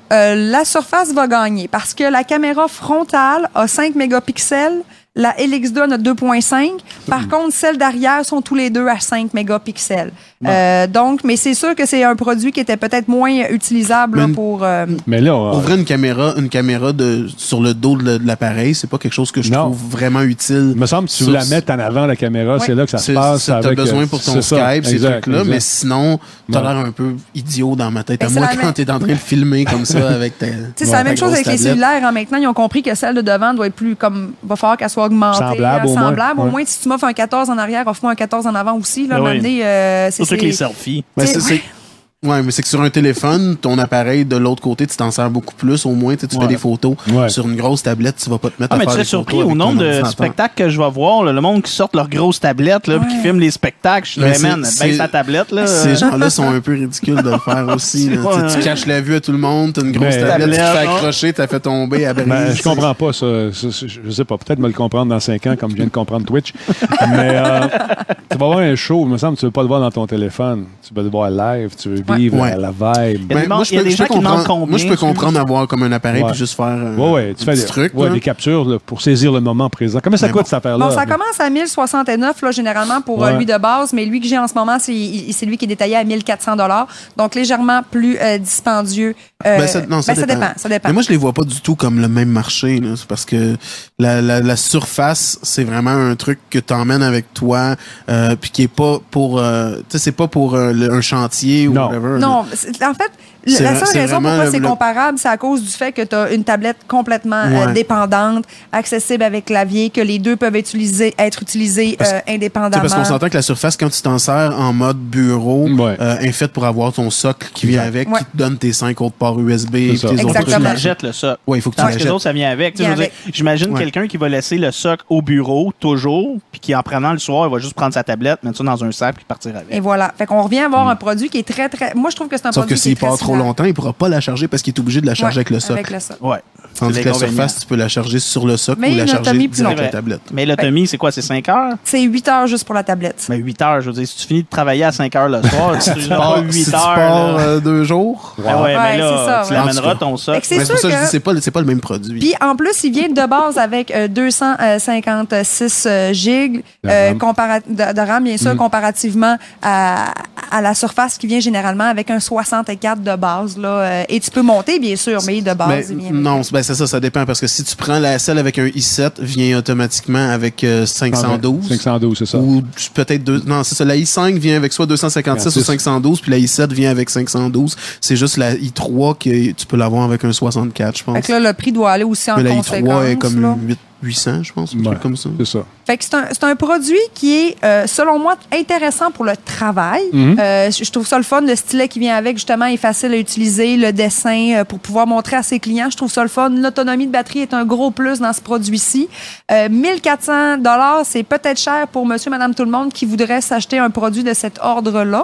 S4: euh, la Surface va gagner parce que la caméra frontale a cinq mégapixels, la L X deux en a deux virgule cinq. Par mm. contre, celles d'arrière sont tous les deux à cinq mégapixels. Bon. Euh, donc, mais c'est sûr que c'est un produit qui était peut-être moins utilisable
S5: mais,
S4: pour... Euh,
S2: mais là... On...
S5: Ouvrir une caméra, une caméra de, sur le dos de, de l'appareil, c'est pas quelque chose que je non. trouve vraiment utile.
S2: Il me semble que si tu veux la mettre en avant, la caméra, oui. c'est là que ça se passe.
S5: Tu as besoin pour ton
S2: c'est
S5: Skype,
S2: ça.
S5: ces
S2: exact,
S5: trucs-là, exact. Mais sinon, t'as
S2: ouais.
S5: l'air un peu idiot dans ma tête. À moi, quand t'es en train de filmer comme ça avec ta.
S4: C'est ouais, la même chose avec tablette. Les cellulaires. Hein, maintenant, ils ont compris que celle de devant doit être plus comme... va falloir qu'elle soit augmentée.
S2: Semblable,
S4: au
S2: semblable.
S4: Moins. Au moins, si tu m'offres un quatorze en arrière, offre-moi un quatorze en avant aussi. Là,
S3: oui.
S4: donné, euh, c'est
S3: surtout que les selfies.
S5: Ben, c'est, c'est... Ouais, mais c'est que sur un téléphone, ton appareil de l'autre côté, tu t'en sers beaucoup plus. Au moins, tu ouais. fais des photos. Ouais. Sur une grosse tablette, tu vas pas te mettre
S3: ah,
S5: à
S3: mais
S5: faire
S3: tu
S5: des
S3: serais
S5: photos.
S3: surpris au nombre de spectacles que je vais voir. Là, le monde qui sort leur grosse tablette, là, ouais. puis qui filme les spectacles. Je dis, man, baisse ta tablette. Là.
S5: Ces gens-là sont un peu ridicules de le faire aussi. Là. Ouais. Tu caches la vue à tout le monde, tu as une grosse mais tablette, tablette, tu te fais accrocher, tu as fait tomber à brise.
S2: Ben, je comprends pas ça. Je sais pas, peut-être me le comprendre dans cinq ans, comme je viens de comprendre Twitch. Mais euh, tu vas voir un show, il me semble que tu veux pas le voir dans ton téléphone. Tu veux le voir live, tu veux vivre la vibe.
S3: Ben, moi, je peux, des gens qui demandent combien.
S5: Moi, je peux comprendre avoir comme un appareil
S2: ouais.
S5: puis juste faire un,
S2: ouais, ouais, tu
S5: un
S2: fais
S5: petit
S2: des,
S5: truc.
S2: Ouais, des captures là, pour saisir le moment présent. Comment ça mais coûte,
S5: bon.
S2: cette affaire-là?
S4: Bon, ça commence à mille soixante-neuf, là, généralement, pour ouais. lui de base, mais lui que j'ai en ce moment, c'est, c'est lui qui est détaillé à mille quatre cents dollars. Donc, légèrement plus euh, dispendieux. Euh,
S5: ben, ça, non, ça,
S4: ben,
S5: dépend.
S4: ça dépend. Ça dépend.
S5: Mais moi, je les vois pas du tout comme le même marché. Là. C'est parce que la, la, la Surface, c'est vraiment un truc que tu emmènes avec toi, euh, puis qui est pas pour... Euh, tu sais, c'est pas pour euh, le, un chantier ou
S4: non.
S5: whatever.
S4: Non, en fait... C'est la seule raison pourquoi le, c'est comparable, c'est à cause du fait que tu as une tablette complètement ouais. euh, dépendante, accessible avec clavier, que les deux peuvent être utilisés, être utilisés parce, euh, indépendamment.
S5: Parce qu'on s'entend que la Surface, quand tu t'en sers en mode bureau, ouais. euh, est faite pour avoir ton socle qui vient avec, ouais. qui te donne tes cinq autres ports U S B.
S3: Il faut que tu l'achètes, le socle.
S5: Oui, il faut que tu
S3: l'achètes. Parce que les
S5: l'achètes.
S3: autres, ça vient avec. Vient avec. Dire, j'imagine ouais. quelqu'un qui va laisser le socle au bureau, toujours, puis qui, en prenant le soir, il va juste prendre sa tablette, mettre ça dans un sac, puis partir avec.
S4: Et voilà. Fait qu'on revient à avoir un produit qui est très, très... Moi, je trouve que c'est un produit qui est très...
S5: Sauf que s'il part trop longtemps, il pourra pas la charger parce qu'il est obligé de la charger ouais, avec le socle.
S4: Avec le socle.
S3: Ouais.
S5: Tandis que la Surface, tu peux la charger sur le socle
S4: mais
S5: ou la charger direct
S3: avec
S5: la tablette.
S3: Mais l'autonomie, c'est quoi? C'est cinq heures?
S4: C'est huit heures juste pour la tablette.
S3: Mais huit heures, je veux dire, si tu finis de travailler à cinq heures le soir, tu
S5: tu pars huit heures. Tu pars euh, deux jours.
S3: Ouais, ouais, mais là, ça, tu ouais. l'amèneras ton socle.
S4: C'est,
S5: c'est pour ça que je dis,
S4: que...
S5: c'est pas, c'est pas le même produit.
S4: Puis en plus, il vient de base avec euh, deux cent cinquante-six euh, gigs euh, compara- de, de RAM, bien sûr, mm. comparativement à, à la Surface qui vient généralement avec un soixante-quatre de base. Là, euh, et tu peux monter, bien sûr, mais de base,
S5: mais,
S4: il vient
S5: non, ben c'est ça, ça dépend. Parce que si tu prends la celle avec un i sept, vient automatiquement avec euh, cinq cent douze.
S2: cinq cent douze, c'est ça.
S5: Ou peut-être deux. Non, c'est ça. La i cinq vient avec soit deux cent cinquante-six ou cinq cent douze, puis la i sept vient avec cinq cent douze. C'est juste la i trois que tu peux l'avoir avec un soixante-quatre, je pense.
S4: Fait que là, le prix doit aller aussi en
S5: mais
S4: conséquence.
S5: La i trois est comme
S4: là.
S5: huit cents, je pense, un ouais, truc comme ça.
S2: C'est ça.
S4: Fait que c'est un, c'est un produit qui est, euh, selon moi, intéressant pour le travail. Mm-hmm. Euh, je trouve ça le fun. Le stylet qui vient avec, justement, est facile à utiliser. Le dessin, euh, pour pouvoir montrer à ses clients, je trouve ça le fun. L'autonomie de batterie est un gros plus dans ce produit-ci. Euh, mille quatre cents dollars, c'est peut-être cher pour monsieur, madame, tout le monde qui voudrait s'acheter un produit de cet ordre-là.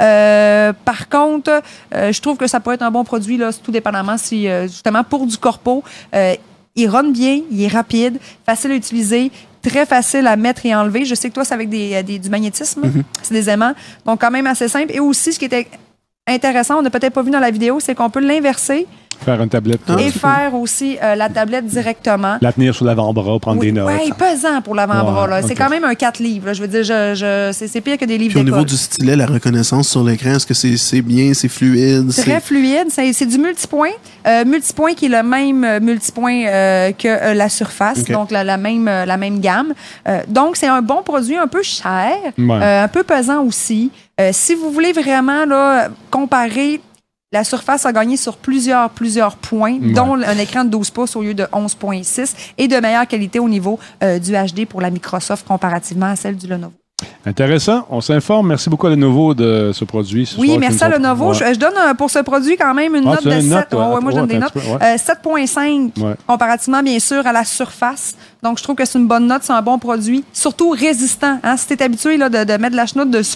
S4: Euh, par contre, euh, je trouve que ça peut être un bon produit, là, tout dépendamment si, euh, justement, pour du corpo, euh, il run bien, il est rapide, facile à utiliser, très facile à mettre et enlever. Je sais que toi, c'est avec des, des, du magnétisme, mm-hmm. c'est des aimants, donc quand même assez simple. Et aussi, ce qui était intéressant, on n'a peut-être pas vu dans la vidéo, c'est qu'on peut l'inverser.
S2: Faire une tablette.
S4: Et euh, faire aussi euh, la tablette directement.
S2: La tenir sur l'avant-bras, prendre
S4: oui,
S2: des notes.
S4: Oui, pesant pour l'avant-bras.
S2: Ouais,
S4: là.
S2: okay.
S4: C'est quand même un quatre livres. Là. Je veux dire, je, je, c'est, c'est pire que des livres
S5: Puis
S4: d'école.
S5: Au niveau du stylet, la reconnaissance sur l'écran, est-ce que c'est, c'est bien, c'est fluide?
S4: Très
S5: c'est...
S4: fluide. C'est, c'est du multipoint. Euh, multipoint qui est le même multipoint euh, que euh, la Surface, okay. donc la, la, même, euh, la même gamme. Euh, donc, c'est un bon produit, un peu cher, ouais. euh, un peu pesant aussi. Euh, si vous voulez vraiment là, comparer... La Surface a gagné sur plusieurs, plusieurs points, ouais. dont un écran de douze pouces au lieu de onze virgule six et de meilleure qualité au niveau euh, du H D pour la Microsoft comparativement à celle du Lenovo.
S2: Intéressant. On s'informe. Merci beaucoup à Lenovo de ce produit. Ce
S4: oui,
S2: soir,
S4: merci à Lenovo. Ouais. Je, je donne euh, pour ce produit quand même une
S2: ah,
S4: note de
S2: une
S4: sept.
S2: Note, ouais.
S4: Ouais, moi, je donne des notes. Ouais. Euh, sept virgule cinq ouais. comparativement, bien sûr, à la Surface. Donc, je trouve que c'est une bonne note. C'est un bon produit. Surtout résistant. Hein? Si tu es habitué là, de, de mettre de la chenoute dessus...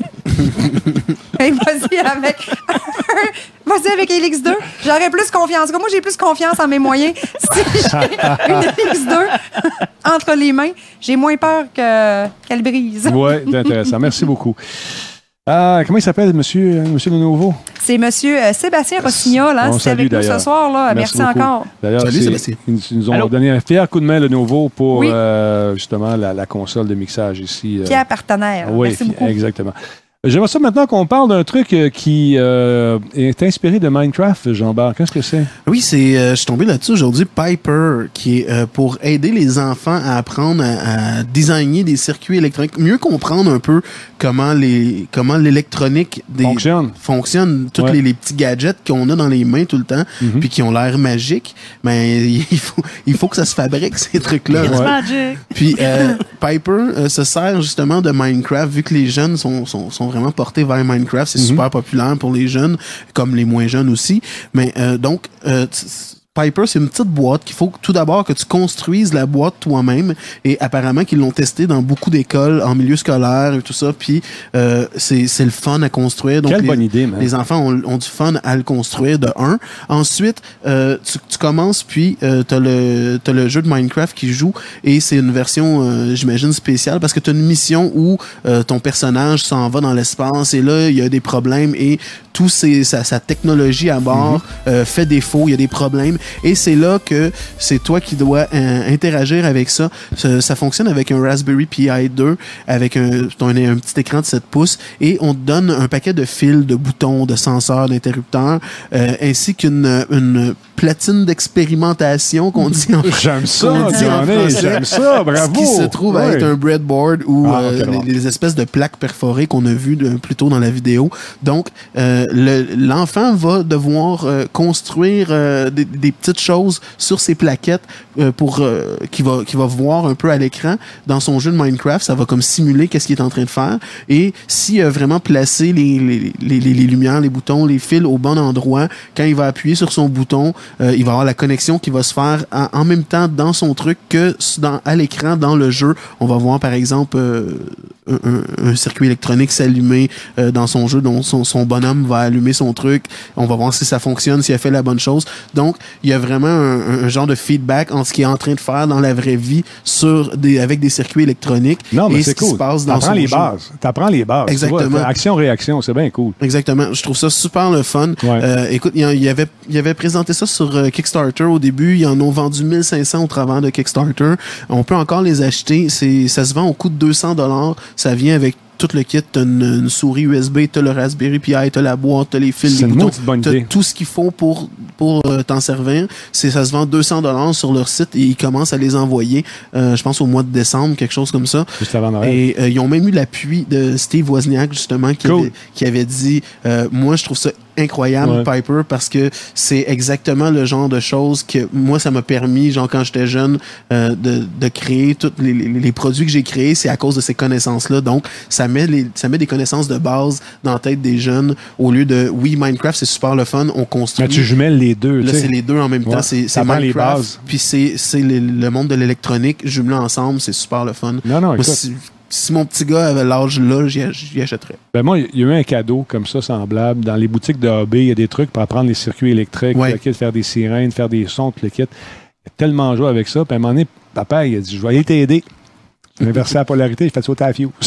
S4: hey, vas-y avec vas-y avec L X deux. J'aurais plus confiance. Moi, j'ai plus confiance en mes moyens. Si j'ai une L X deux entre les mains, j'ai moins peur que, qu'elle brise.
S2: Oui, c'est intéressant. Merci beaucoup. Euh, comment il s'appelle, monsieur, monsieur Lenovo?
S4: C'est M. Sébastien Rossignol, hein,
S2: On
S4: c'était avec
S2: salue,
S4: nous ce
S2: d'ailleurs.
S4: soir. Là. Merci,
S2: beaucoup.
S4: encore.
S2: D'ailleurs,
S5: Salut,
S2: c'est-
S5: Sébastien.
S2: Ils ils nous ont
S3: Allô?
S2: donné un fier coup de main, le nouveau, pour
S4: Oui.
S2: euh, justement la, la console de mixage ici. euh.
S4: Pierre partenaire.
S2: Oui,
S4: Merci
S2: fi-
S4: beaucoup.
S2: exactement. J'aimerais ça maintenant qu'on parle d'un truc euh, qui euh, est inspiré de Minecraft, Jean-Bart. Qu'est-ce que c'est?
S5: Oui, c'est, euh, je suis tombé là-dessus aujourd'hui, Piper, qui est euh, pour aider les enfants à apprendre à, à designer des circuits électroniques, mieux comprendre un peu comment les comment l'électronique des
S2: Fonctionne.
S5: fonctionne, tous
S2: Ouais.
S5: les, les petits gadgets qu'on a dans les mains tout le temps,
S2: Mhm.
S5: puis qui ont l'air magiques, mais il faut il faut que ça se fabrique ces trucs-là.
S3: It's
S2: Ouais.
S3: magic!
S5: Puis euh, Piper euh, se sert justement de Minecraft, vu que les jeunes sont, sont, sont vraiment portés vers Minecraft. C'est
S2: Mhm.
S5: super populaire pour les jeunes, comme les moins jeunes aussi. Mais euh, donc, euh, t- Piper, c'est une petite boîte qu'il faut tout d'abord que tu construises la boîte toi-même. Et apparemment qu'ils l'ont testé dans beaucoup d'écoles, en milieu scolaire et tout ça. Puis euh, c'est c'est le fun à construire. Donc
S2: Quelle
S5: les,
S2: bonne idée, man.
S5: les enfants ont, ont du fun à le construire, de un. Ensuite, euh, tu, tu commences, puis euh, t'as le t'as le jeu de Minecraft qui joue, et c'est une version, euh, j'imagine, spéciale, parce que t'as une mission où euh, ton personnage s'en va dans l'espace, et là, il y a des problèmes, et tout ces, sa, sa technologie à bord euh, fait défaut, il y a des problèmes, et c'est là que c'est toi qui dois euh, interagir avec ça. ça. Ça fonctionne avec un Raspberry Pi deux, avec un, un, un petit écran de sept pouces, et on te donne un paquet de fils, de boutons, de senseurs, d'interrupteurs, euh, ainsi qu'une une platine d'expérimentation qu'on dit en
S2: J'aime ça,
S5: qu'on dit en
S2: Johnny,
S5: français.
S2: j'aime ça, bravo.
S5: Ce qui se trouve à
S2: Ouais.
S5: être un breadboard ou
S2: Ah,
S5: euh,
S2: ok, bon.
S5: les, les espèces de plaques perforées qu'on a vues de- plus tôt dans la vidéo. Donc, euh, le- l'enfant va devoir euh, construire euh, des, des petites choses sur ces plaquettes euh, pour euh, qu'il va, qu'il va voir un peu à l'écran dans son jeu de Minecraft. Ça va comme simuler qu'est-ce qu'il est en train de faire. Et s'il a vraiment placé les, les, les, les, les lumières, les boutons, les fils au bon endroit, quand il va appuyer sur son bouton, euh, il va avoir la connexion qui va se faire en, en même temps dans son truc que dans, à l'écran, dans le jeu. On va voir, par exemple, euh, un, un- un circuit électronique s'allumer euh, dans son jeu, dont son, son bonhomme va allumer son truc. On va voir si ça fonctionne, s'il a fait la bonne chose. Donc, il y a vraiment un, un genre de feedback entre ce qu'il est en train de faire dans la vraie vie sur des, avec des circuits électroniques
S2: Non, mais
S5: et ce
S2: c'est
S5: qui se
S2: cool.
S5: passe dans
S2: T'apprends
S5: son
S2: les
S5: jeu.
S2: bases. T'apprends les bases.
S5: Exactement.
S2: Action-réaction, c'est bien cool.
S5: Exactement. Je trouve ça super le fun.
S2: Ouais.
S5: Euh, écoute, il y, a- il y avait, il y avait présenté ça sur euh, Kickstarter au début. Ils en ont vendu mille cinq cents au travers de Kickstarter. On peut encore les acheter. C'est, ça se vend au coût de deux cents dollars. Ça vient avec tout le kit. T'as une, une souris U S B, t'as le Raspberry Pi, t'as la boîte, t'as les fils,
S2: C'est
S5: les
S2: une
S5: boutons.
S2: maudite bonne
S5: T'as
S2: idée.
S5: tout ce qu'il faut pour, pour euh, t'en servir. C'est, ça se vend deux cents dollars sur leur site et ils commencent à les envoyer, euh, je pense, au mois de décembre, quelque chose comme ça.
S2: Juste avant Noël.
S5: Et euh, ils ont même eu l'appui de Steve Wozniak, justement, qui,
S2: Cool.
S5: avait, qui avait dit euh, moi, je trouve ça incroyable,
S2: Ouais.
S5: Piper, parce que c'est exactement le genre de choses que moi, ça m'a permis, genre, quand j'étais jeune, euh, de, de créer tous les, les, les produits que j'ai créés. C'est à cause de ces connaissances-là. Donc, ça met, les, ça met des connaissances de base dans la tête des jeunes au lieu de, oui, Minecraft, c'est super le fun, on construit.
S2: Mais tu jumelles les deux.
S5: Là,
S2: tu sais.
S5: c'est les deux en même temps.
S2: Ouais.
S5: C'est, c'est
S2: T'apprends les
S5: Minecraft,
S2: bases.
S5: puis c'est, c'est le, le monde de l'électronique jumelé ensemble. C'est super le fun.
S2: Non, non,
S5: Moi,
S2: écoute.
S5: si, si mon petit gars avait l'âge là, j'y, j'y achèterais.
S2: Ben moi, il y a eu un cadeau comme ça, semblable. Dans les boutiques de A B, il y a des trucs pour apprendre les circuits électriques,
S5: Ouais.
S2: le kit, faire des sirènes, faire des sons, tout le kit. Il a tellement joué avec ça. Puis à un moment donné, papa, il a dit, je vais aller t'aider. J'ai inversé la polarité, j'ai fait sauter la fuse.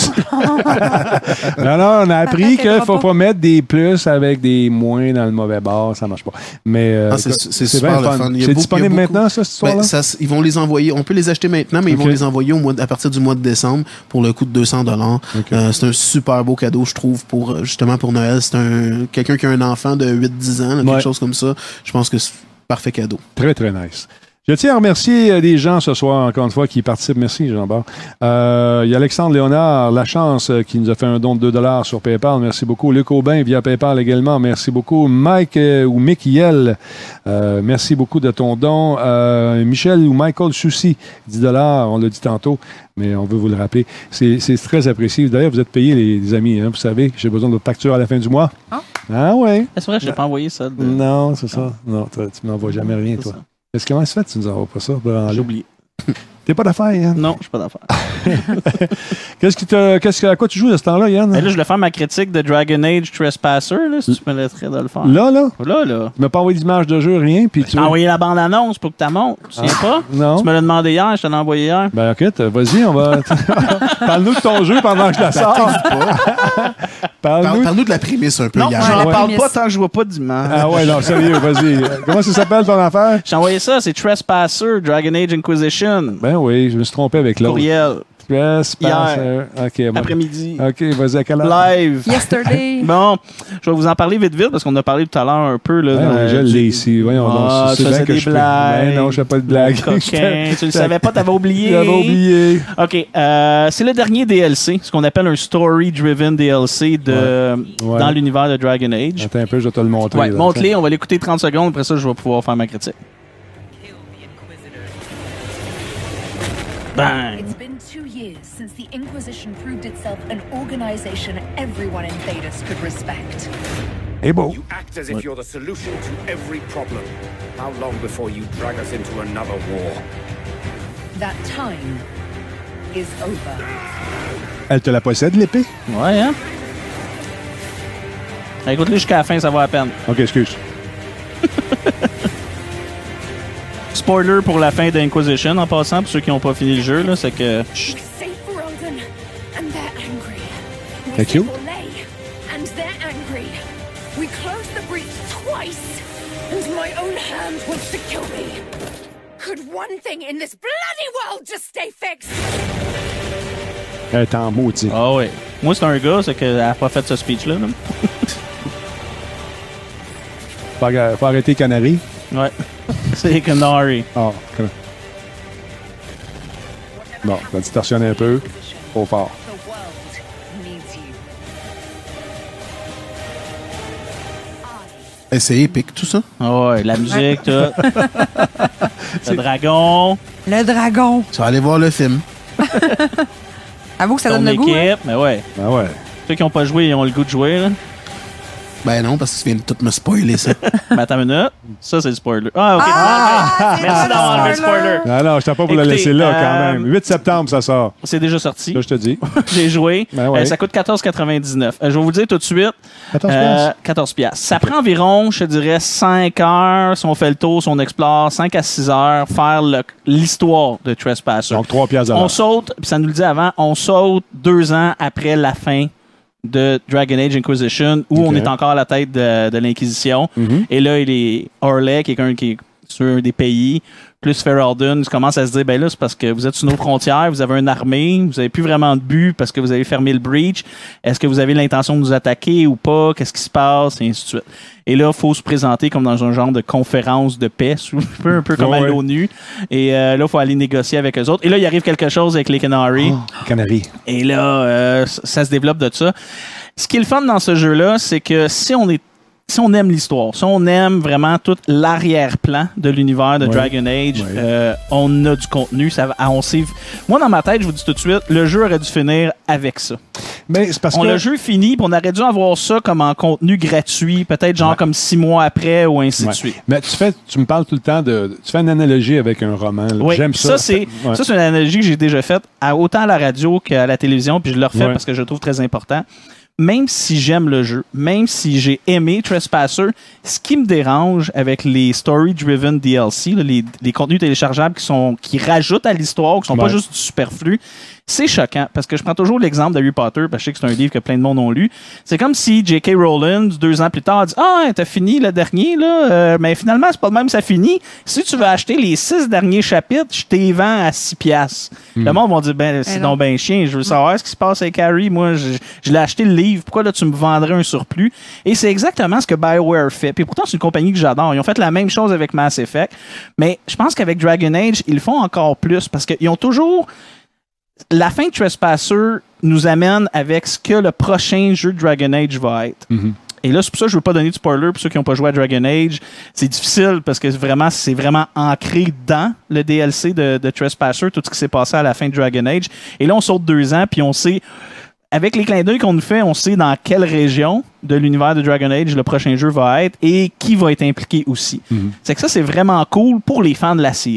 S2: non, non, on a appris qu'il ne faut pas mettre des plus avec des moins dans le mauvais bord, ça marche pas. Mais euh,
S5: Ah, c'est-
S2: écoute,
S5: c'est super
S2: bien
S5: le fun. Il y a
S2: C'est
S5: beaucoup-
S2: disponible
S5: il y a beaucoup-
S2: maintenant, ça, cette histoire-là?
S5: Ben, ça, ils vont les envoyer. On peut les acheter maintenant, mais ils
S2: Ok.
S5: vont les envoyer au mois, de- à partir du mois de décembre pour le coût de deux cents dollars.
S2: Ok.
S5: Euh, c'est un super beau cadeau, je trouve, pour euh, justement pour Noël. C'est un quelqu'un qui a un enfant de huit dix ans, là, quelque
S2: Ouais.
S5: chose comme ça. Je pense que c'est un parfait cadeau.
S2: Très, très nice. Je tiens à remercier euh, des gens ce soir, encore une fois, qui participent. Merci, Jean-Bart. Euh, Il y a Alexandre Léonard, La Chance, euh, qui nous a fait un don de deux dollars sur PayPal. Merci beaucoup. Luc Aubin, via PayPal également. Merci beaucoup. Mike euh, ou Mikiel, euh, merci beaucoup de ton don. Euh, Michel ou Michael Soucy, dix dollars, on l'a dit tantôt, mais on veut vous le rappeler. C'est c'est très apprécié. D'ailleurs, vous êtes payés, les, les amis. Hein, vous savez, j'ai besoin de votre facture à la fin du mois.
S4: Ah.
S2: Ah ouais.
S3: C'est vrai, je t'ai pas envoyé ça. de-
S2: Non, c'est ça. Non, toi, tu m'envoies jamais rien,
S3: C'est
S2: toi.
S3: ça.
S2: Est-ce comment ça fait que tu nous envoies pas ça? Branlé?
S3: J'ai oublié.
S2: T'es pas d'affaires, Yann?
S3: Non, je suis pas d'affaire.
S2: Qu'est-ce qui te, qu'est-ce que, à quoi tu joues à ce temps-là, Yann?
S3: Mais là, je voulais faire ma critique de Dragon Age Trespasser, là, si tu me laisserais de le faire.
S2: Là, là?
S3: Là, là.
S2: Tu m'as pas envoyé d'image de jeu, rien, puis
S3: Je
S2: tu...
S3: t'ai envoyé la bande-annonce pour que tu la montes. Tu te souviens pas?
S2: Non?
S3: Tu me l'as demandé hier, je te l'ai envoyé hier.
S2: Ben, écoute, vas-y, on va... Parle-nous de ton jeu pendant que je la sors. Parle-nous.
S5: Parle- Parle-nous de la prémisse un peu,
S3: Non,
S5: Yann.
S3: je
S4: la
S3: n'en parle
S4: prémisse.
S3: pas tant que je vois pas d'image.
S2: Ah ouais, non, sérieux, vas-y. Comment ça s'appelle ton affaire?
S3: J'ai envoyé ça, c'est Trespasser, Dragon Age Inquisition.
S2: Ben oui, je me suis trompé avec l'autre.
S3: Courriel,
S2: Trespasser. OK, bon.
S3: après-midi,
S2: OK, vas-y, à quelle heure?
S3: live.
S4: Yesterday.
S3: Bon, je vais vous en parler vite vite parce qu'on a parlé tout à l'heure un peu. Là,
S2: Ben
S3: dans-
S2: oui, je l'ai ici. Voyons
S3: Ah,
S2: donc.
S3: tu
S2: bien
S3: faisais
S2: que
S3: des
S2: je fais-
S3: blagues.
S2: Ben non, je fais pas de blagues.
S3: Coquin, tu le savais pas, t'avais oublié.
S2: J'avais oublié.
S3: OK, euh, c'est le dernier D L C, ce qu'on appelle un story-driven D L C de,
S2: Ouais.
S3: dans l'univers de Dragon Age.
S2: Attends un peu, je vais te le montrer.
S3: Ouais,
S2: là.
S3: montre-les, on va l'écouter trente secondes, après ça, je vais pouvoir faire ma critique. Bang!
S6: It's been two years since the Inquisition proved itself an organization everyone in Thedas could respect.
S2: Et bon.
S7: You act as if you're the solution to every problem. How long before you drag us into another war?
S6: That time is over.
S2: Elle te la possède, l'épée?
S3: Ouais, hein? Écoute-les jusqu'à la fin, ça va à peine.
S2: OK, excuse.
S3: Spoiler pour la fin d'Inquisition, en passant, pour ceux qui n'ont pas fini le jeu, là, c'est que...
S6: We save Ferelden, and they're angry. We
S2: Thank you.
S6: save Orlais, and they're angry. We closed the breach twice, and my own hand wants to kill me. Could one thing in this bloody world just stay fixed?
S2: Elle est en maudit.
S3: Ah ouais. Moi, c'est un gars, c'est qu'elle n'a pas fait ce speech-là. Là.
S2: Faut, arr- faut arrêter Canary.
S3: Ouais. C'est Canary.
S2: Ah, comment? Bon, ça distorsionne un peu. Trop fort.
S6: The world needs you.
S5: Eh, c'est épique, tout ça.
S3: Ah ouais, la musique, tout. Le dragon,
S4: Le dragon.
S5: Tu vas aller voir le film.
S4: Avoue que ça
S3: ton
S4: donne le
S3: équipe.
S4: goût. Hein?
S3: Mais ouais.
S2: Ah ouais.
S3: Ceux qui n'ont pas joué, ils ont le goût de jouer. Là.
S5: Ben non, parce que tu viens de tout me spoiler ça.
S3: Mais attends une minute. Ça, c'est le spoiler. Ah, OK.
S4: Ah, c'est
S3: Merci
S4: pas
S3: d'avoir enlevé le
S4: le spoiler.
S3: spoiler.
S2: Ah non, je t'ai pas pour le
S3: Écoutez,
S2: laisser là,
S3: euh,
S2: quand même. huit septembre, ça sort.
S3: C'est déjà sorti.
S2: Ça, je te dis.
S3: J'ai joué.
S2: Ben ouais.
S3: Euh, ça coûte quatorze quatre-vingt-dix-neuf. Euh, je vais vous dire tout de suite.
S2: quatorze
S3: Euh,
S2: piastres.
S3: quatorze piastres. Ça prend environ, je te dirais, cinq heures si on fait le tour, si on explore, cinq à six heures, faire le- l'histoire de Trespasser.
S2: Donc, trois piastres à
S3: On
S2: l'heure.
S3: saute, puis ça nous le dit avant, on saute deux ans après la fin de Dragon Age Inquisition, où
S2: Ok.
S3: on est encore à la tête de, de l'Inquisition.
S2: Mhm.
S3: Et là, il est Orlais, quelqu'un qui est sur un des pays, plus Ferelden, commence à se dire, ben là, c'est parce que vous êtes sur nos frontières, vous avez une armée, vous avez plus vraiment de but parce que vous avez fermé le breach. Est-ce que vous avez l'intention de nous attaquer ou pas? Qu'est-ce qui se passe? Et ainsi de suite. Et là, il faut se présenter comme dans un genre de conférence de paix, un peu, un peu comme à
S2: Ouais.
S3: l'ONU. Et euh, là, il faut aller négocier avec eux autres. Et là, il arrive quelque chose avec les Canary.
S2: Canary.
S3: Et là, euh, ça se développe de ça. Ce qui est le fun dans ce jeu-là, c'est que si on est si on aime l'histoire, si on aime vraiment tout l'arrière-plan de l'univers de
S2: Ouais.
S3: Dragon Age,
S2: Ouais.
S3: euh, on a du contenu. Ça, va- on sait, moi, dans ma tête, je vous dis tout de suite, le jeu aurait dû finir avec ça.
S2: Mais c'est parce
S3: On
S2: que.
S3: le jeu fini, puis on aurait dû avoir ça comme en contenu gratuit, peut-être genre
S2: Ouais.
S3: comme six mois après ou ainsi
S2: Ouais.
S3: de suite.
S2: Mais tu fais, tu me parles tout le temps de. Tu fais une analogie avec un roman. là.
S3: Oui,
S2: J'aime ça.
S3: ça, c'est
S2: Ouais.
S3: ça, c'est une analogie que j'ai déjà faite à, autant à la radio qu'à la télévision, puis je le refais
S2: Ouais.
S3: parce que je le trouve très important. Même si j'aime le jeu, même si j'ai aimé Trespasser, ce qui me dérange avec les story-driven D L C, là, les, les contenus téléchargeables qui sont qui rajoutent à l'histoire, qui sont pas
S2: Ouais.
S3: juste du superflu, c'est choquant. Parce que je prends toujours l'exemple d'Harry Potter, parce que je sais que c'est un livre que plein de monde ont lu. C'est comme si J K. Rowling, deux ans plus tard, dit « Ah, t'as fini le dernier, là, euh, mais finalement, c'est pas le même, ça finit. Si tu veux acheter les six derniers chapitres, je t'ai vends à six piastres. Le monde va dire « Ben, c'est
S4: Eh non.
S3: donc ben chien, je veux savoir ce qui se passe avec Harry. Moi, je, je l'ai acheté le livre. Pourquoi là, tu me vendrais un surplus? » Et c'est exactement ce que BioWare fait. Puis pourtant, c'est une compagnie que j'adore. Ils ont fait la même chose avec Mass Effect. Mais je pense qu'avec Dragon Age, ils le font encore plus parce qu'ils ont toujours... La fin de Trespasser nous amène avec ce que le prochain jeu de Dragon Age va être.
S2: Mhm.
S3: Et là, c'est pour ça que je ne veux pas donner de spoiler pour ceux qui n'ont pas joué à Dragon Age. C'est difficile parce que vraiment, c'est vraiment ancré dans le D L C de, de Trespasser, tout ce qui s'est passé à la fin de Dragon Age. Et là, on saute deux ans, puis on sait, avec les clins d'œil qu'on nous fait, on sait dans quelle région de l'univers de Dragon Age le prochain jeu va être et qui va être impliqué aussi.
S2: Mhm.
S3: C'est que ça, c'est vraiment cool pour les fans de la série.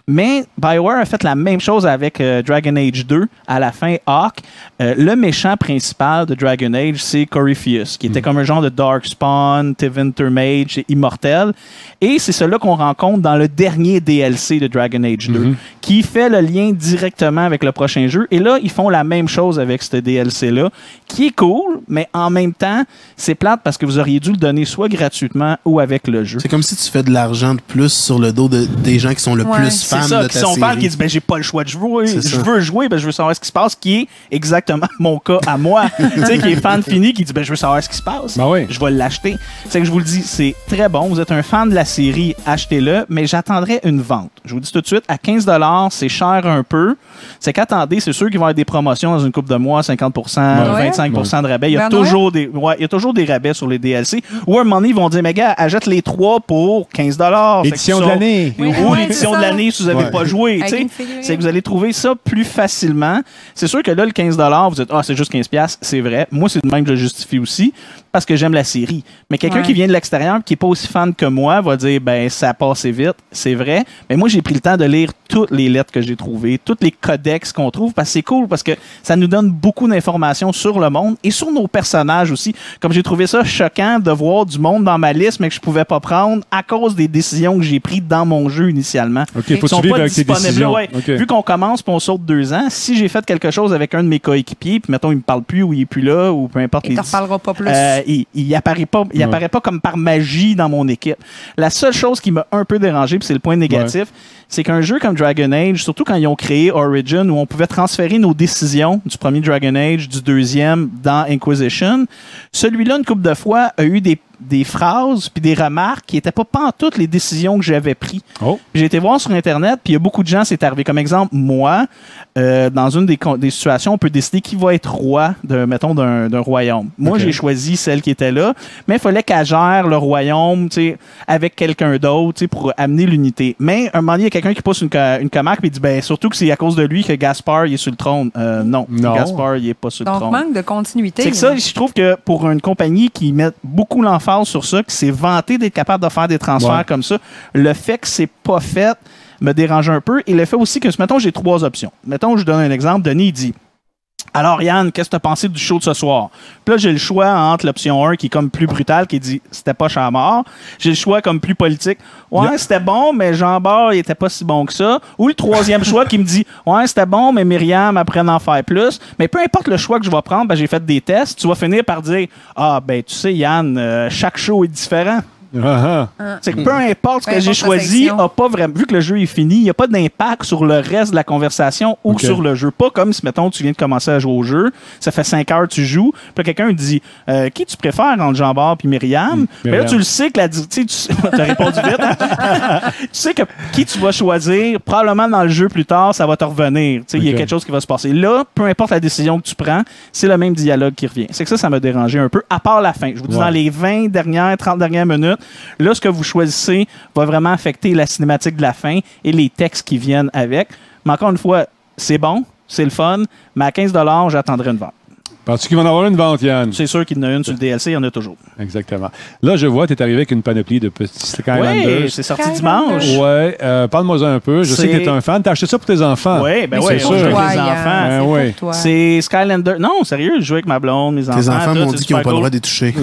S3: Mais BioWare a fait la même chose avec euh, Dragon Age deux. À la fin, Hawk, euh, le méchant principal de Dragon Age, c'est Corypheus, qui était comme un genre de Darkspawn, Tevinter Mage, immortel. Et c'est celui qu'on rencontre dans le dernier D L C de Dragon Age deux, mm-hmm. qui fait le lien directement avec le prochain jeu. Et là, ils font la même chose avec ce D L C-là, qui est cool, mais en même temps, c'est plate parce que vous auriez dû le donner soit gratuitement ou avec le jeu.
S5: C'est comme si tu fais de l'argent de plus sur le dos de, des gens qui sont le
S4: ouais.
S5: plus
S3: C'est
S5: fans
S3: ça,
S5: de
S3: qui
S5: ta
S3: sont
S5: série.
S3: fans, qui disent ben j'ai pas le choix de jouer,
S5: C'est
S3: je
S5: ça.
S3: veux jouer, ben je veux savoir ce qui se passe, qui est exactement mon cas à moi. Tu sais, qui est fan fini, qui dit ben je veux savoir ce qui se passe,
S2: Ben oui.
S3: je vais l'acheter. C'est que je vous le dis, c'est très bon. Vous êtes un fan de la série, achetez-le, mais j'attendrai une vente. Je vous dis tout de suite, à quinze dollars, c'est cher un peu. C'est qu'attendez, c'est sûr qu'il va y avoir des promotions dans une couple de mois, cinquante pour cent,
S4: Ouais.
S3: vingt-cinq pour cent de rabais. Il y a
S4: Ben
S3: toujours des, ouais, il y a toujours des rabais sur les D L C. Ou à un moment donné, ils vont dire mais gars, achète les trois pour quinze dollars.
S2: Édition de l'année.
S3: Ou,
S4: Oui,
S3: ou
S4: ouais,
S3: l'édition
S4: c'est
S3: de
S4: ça.
S3: l'année si vous n'avez
S2: Ouais.
S3: pas joué.
S4: Avec
S3: tu sais.
S4: une figurine.
S3: C'est que vous allez trouver ça plus facilement. C'est sûr que là, le quinze dollars, vous dites, ah, c'est juste quinze dollars, c'est vrai. Moi, c'est de même que je justifie aussi parce que j'aime la série. Mais quelqu'un
S4: Ouais.
S3: qui vient de l'extérieur, qui n'est pas aussi fan que moi, va dire, ben, ça a passé vite. C'est vrai. Mais moi, j'ai pris le temps de lire toutes les lettres que j'ai trouvées, tous les codex qu'on trouve, parce que c'est cool, parce que ça nous donne beaucoup d'informations sur le monde et sur nos personnages aussi. Comme j'ai trouvé ça choquant de voir du monde dans ma liste, mais que je pouvais pas prendre à cause des décisions que j'ai prises dans mon jeu initialement.
S2: OK, il faut
S3: Ils sont
S2: suivre
S3: pas
S2: avec tes
S3: disponibles.
S2: décisions.
S3: Ouais.
S2: OK.
S3: Vu qu'on commence puis on saute deux ans, si j'ai fait quelque chose avec un de mes coéquipiers, puis mettons, il me parle plus ou il est plus là, ou peu importe
S4: Il
S3: les
S4: t'en reparlera pas plus.
S3: euh, il, il apparaît pas, il
S2: Ouais.
S3: apparaît pas comme par magie dans mon équipe. La seule chose qui m'a un peu dérangé, puis c'est le point négatif, c'est qu'un jeu comme Dragon Age, surtout quand ils ont créé Origin, où on pouvait transférer nos décisions du premier Dragon Age, du deuxième dans Inquisition, celui-là, une couple de fois, a eu des, des phrases puis des remarques qui n'étaient pas pantoute les décisions que j'avais prises.
S2: Oh.
S3: J'ai été voir sur Internet, puis il y a beaucoup de gens, c'est arrivé. Comme exemple, moi, euh, dans une des, con- des situations, on peut décider qui va être roi, de, mettons, d'un, d'un royaume. Moi,
S2: Ok.
S3: j'ai choisi celle qui était là, mais il fallait qu'elle gère le royaume, tu sais, avec quelqu'un d'autre, tu sais, pour amener l'unité. Mais un moment donné, il y a quelqu'un qui pousse une, co- une comarque, puis il dit, ben, surtout que c'est à cause de lui que Gaspard, il est sur le trône. Euh, non,
S2: Non.
S3: Gaspard, il est pas sur le
S4: Donc,
S3: trône.
S4: manque de continuité.
S3: C'est que
S4: là.
S3: ça, je trouve que pour une compagnie qui met beaucoup l'emphase sur ça, qui s'est vantée d'être capable de faire des transferts
S2: Ouais.
S3: comme ça, le fait que c'est pas fait me dérange un peu. Et le fait aussi que, mettons, j'ai trois options. Mettons, je donne un exemple. Denis, il dit, alors Yann, qu'est-ce que tu as pensé du show de ce soir? Puis là, j'ai le choix entre l'option un qui est comme plus brutale, qui dit c'était pas à mort. J'ai le choix comme plus politique. Ouais,
S2: Yeah.
S3: c'était bon, mais Jean-Bart, il était pas si bon que ça. Ou le troisième choix qui me dit ouais, c'était bon, mais Myriam apprend à en faire plus. Mais peu importe le choix que je vais prendre, ben, j'ai fait des tests. Tu vas finir par dire ah, ben, tu sais, Yann, euh, chaque show est différent.
S2: Ah, ah.
S3: C'est que peu importe ce
S4: Peu
S3: que j'ai
S4: importe la
S3: choisi,
S4: section.
S3: a pas vraiment, vu que le jeu est fini, il n'y a pas d'impact sur le reste de la conversation ou
S2: Ok.
S3: sur le jeu. Pas comme si, mettons, tu viens de commencer à jouer au jeu, ça fait cinq heures que tu joues, puis là, quelqu'un te dit euh, qui tu préfères entre Jean-Bart et Myriam? Mais là,
S2: Myriam.
S3: tu le sais que la. Tu sais, tu as répondu vite. Hein? Tu sais que qui tu vas choisir, probablement dans le jeu plus tard, ça va te revenir. Tu sais, il y a
S2: Ok.
S3: quelque chose qui va se passer. Là, peu importe la décision que tu prends, c'est le même dialogue qui revient. C'est que ça, ça m'a dérangé un peu, à part la fin. Je vous dis,
S2: Ouais.
S3: dans les vingt dernières, trente dernières minutes, là, ce que vous choisissez va vraiment affecter la cinématique de la fin et les textes qui viennent avec. Mais encore une fois, c'est bon, c'est le fun, mais à quinze dollars, j'attendrai une vente.
S2: Penses-tu qu'il va en avoir une vente, Yann?
S3: C'est sûr qu'il y en a une sur le D L C, il y en a toujours.
S2: Exactement. Là, je vois, tu es arrivé avec une panoplie de petits Skylanders.
S3: Oui, c'est sorti
S4: Skylanders.
S3: dimanche.
S2: Ouais, euh, parle-moi un peu. Je sais que
S3: C'est-
S2: tu es un fan. Tu as acheté ça pour tes enfants.
S3: Oui, ben
S4: Mais
S3: oui,
S2: c'est
S3: on
S2: sûr.
S3: joue avec
S4: Toi,
S3: les
S4: Yann,
S3: enfants.
S2: Ben
S4: c'est
S2: oui.
S4: pour toi.
S3: C'est Skylander. Non, sérieux, je joue avec ma blonde, mes enfants.
S5: Tes enfants
S3: tout,
S5: m'ont
S3: c'est
S5: dit qu'ils n'ont
S3: super
S5: pas le
S3: cool.
S5: droit d'y toucher.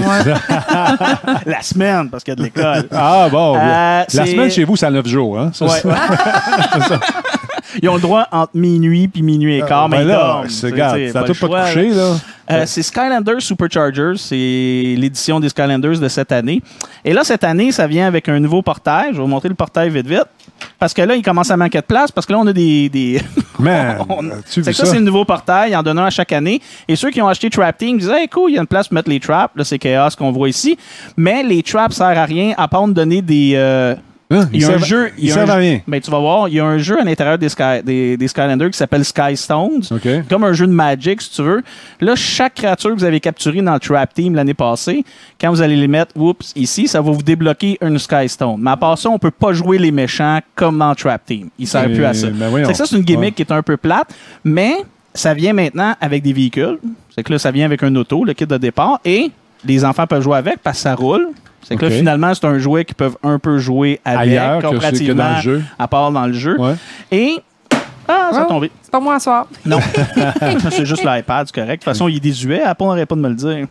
S4: Ouais.
S3: La semaine, parce qu'il y a de l'école.
S2: Ah, bon.
S3: Euh,
S2: la
S3: c'est-
S2: semaine chez vous, c'est à neuf jours. Hein? Ça,
S3: Ouais.
S2: c'est-
S3: Ils ont le droit entre minuit puis minuit et quart, mais
S2: Ben
S3: ils
S2: là,
S3: dorment.
S2: c'est,
S3: Tu
S2: regarde,
S3: sais,
S2: ça
S3: pas
S2: t'a
S3: le
S2: pas
S3: choix,
S2: couché, là.
S3: Euh, c'est Skylanders Superchargers, c'est l'édition des Skylanders de cette année. Et là, cette année, ça vient avec un nouveau portail. Je vais vous montrer le portail vite, vite. Parce que là, il commence à manquer de place, parce que là, on a des... des...
S2: Man,
S3: on-
S2: tu
S3: C'est
S2: vu
S3: que ça,
S2: ça?
S3: c'est le nouveau portail. Il en donne un à chaque année. Et ceux qui ont acheté Trap Team disent hey, cool, il y a une place pour mettre les traps. Là, c'est Chaos qu'on voit ici. Mais les traps servent à rien, à part de donner des... euh,
S2: Hein?
S3: il y a un
S2: servent-
S3: jeu... il
S2: Ils
S3: y a un
S2: servent à
S3: jeu-
S2: rien.
S3: Ben, tu vas voir, il y a un jeu à l'intérieur des, Sky, des, des Skylanders qui s'appelle Sky Stones.
S2: OK.
S3: Comme un jeu de Magic, si tu veux. Là, chaque créature que vous avez capturée dans le Trap Team l'année passée, quand vous allez les mettre, oups, ici, ça va vous débloquer une Sky Stone. Mais à part ça, on peut pas jouer les méchants comme dans Trap Team. Ils servent
S2: Mais-
S3: plus à ça.
S2: ben voyons.
S3: C'est que ça, c'est une gimmick
S2: Ouais.
S3: qui est un peu plate, mais ça vient maintenant avec des véhicules. C'est que là, ça vient avec un auto, le kit de départ, et les enfants peuvent jouer avec parce que ça roule. C'est que
S2: Okay.
S3: là, finalement, c'est un jouet qu'ils peuvent un peu jouer avec,
S2: Ailleurs que c'est-
S3: comparativement
S2: que dans le jeu.
S3: à part dans le jeu.
S2: Ouais.
S3: Et... Ah, ça a
S4: Oh,
S3: tombé.
S4: C'est pas moi à soir.
S3: Non. C'est juste l'iPad, c'est correct. De toute façon, il est désuet. Apple n'aurait pas de me le dire.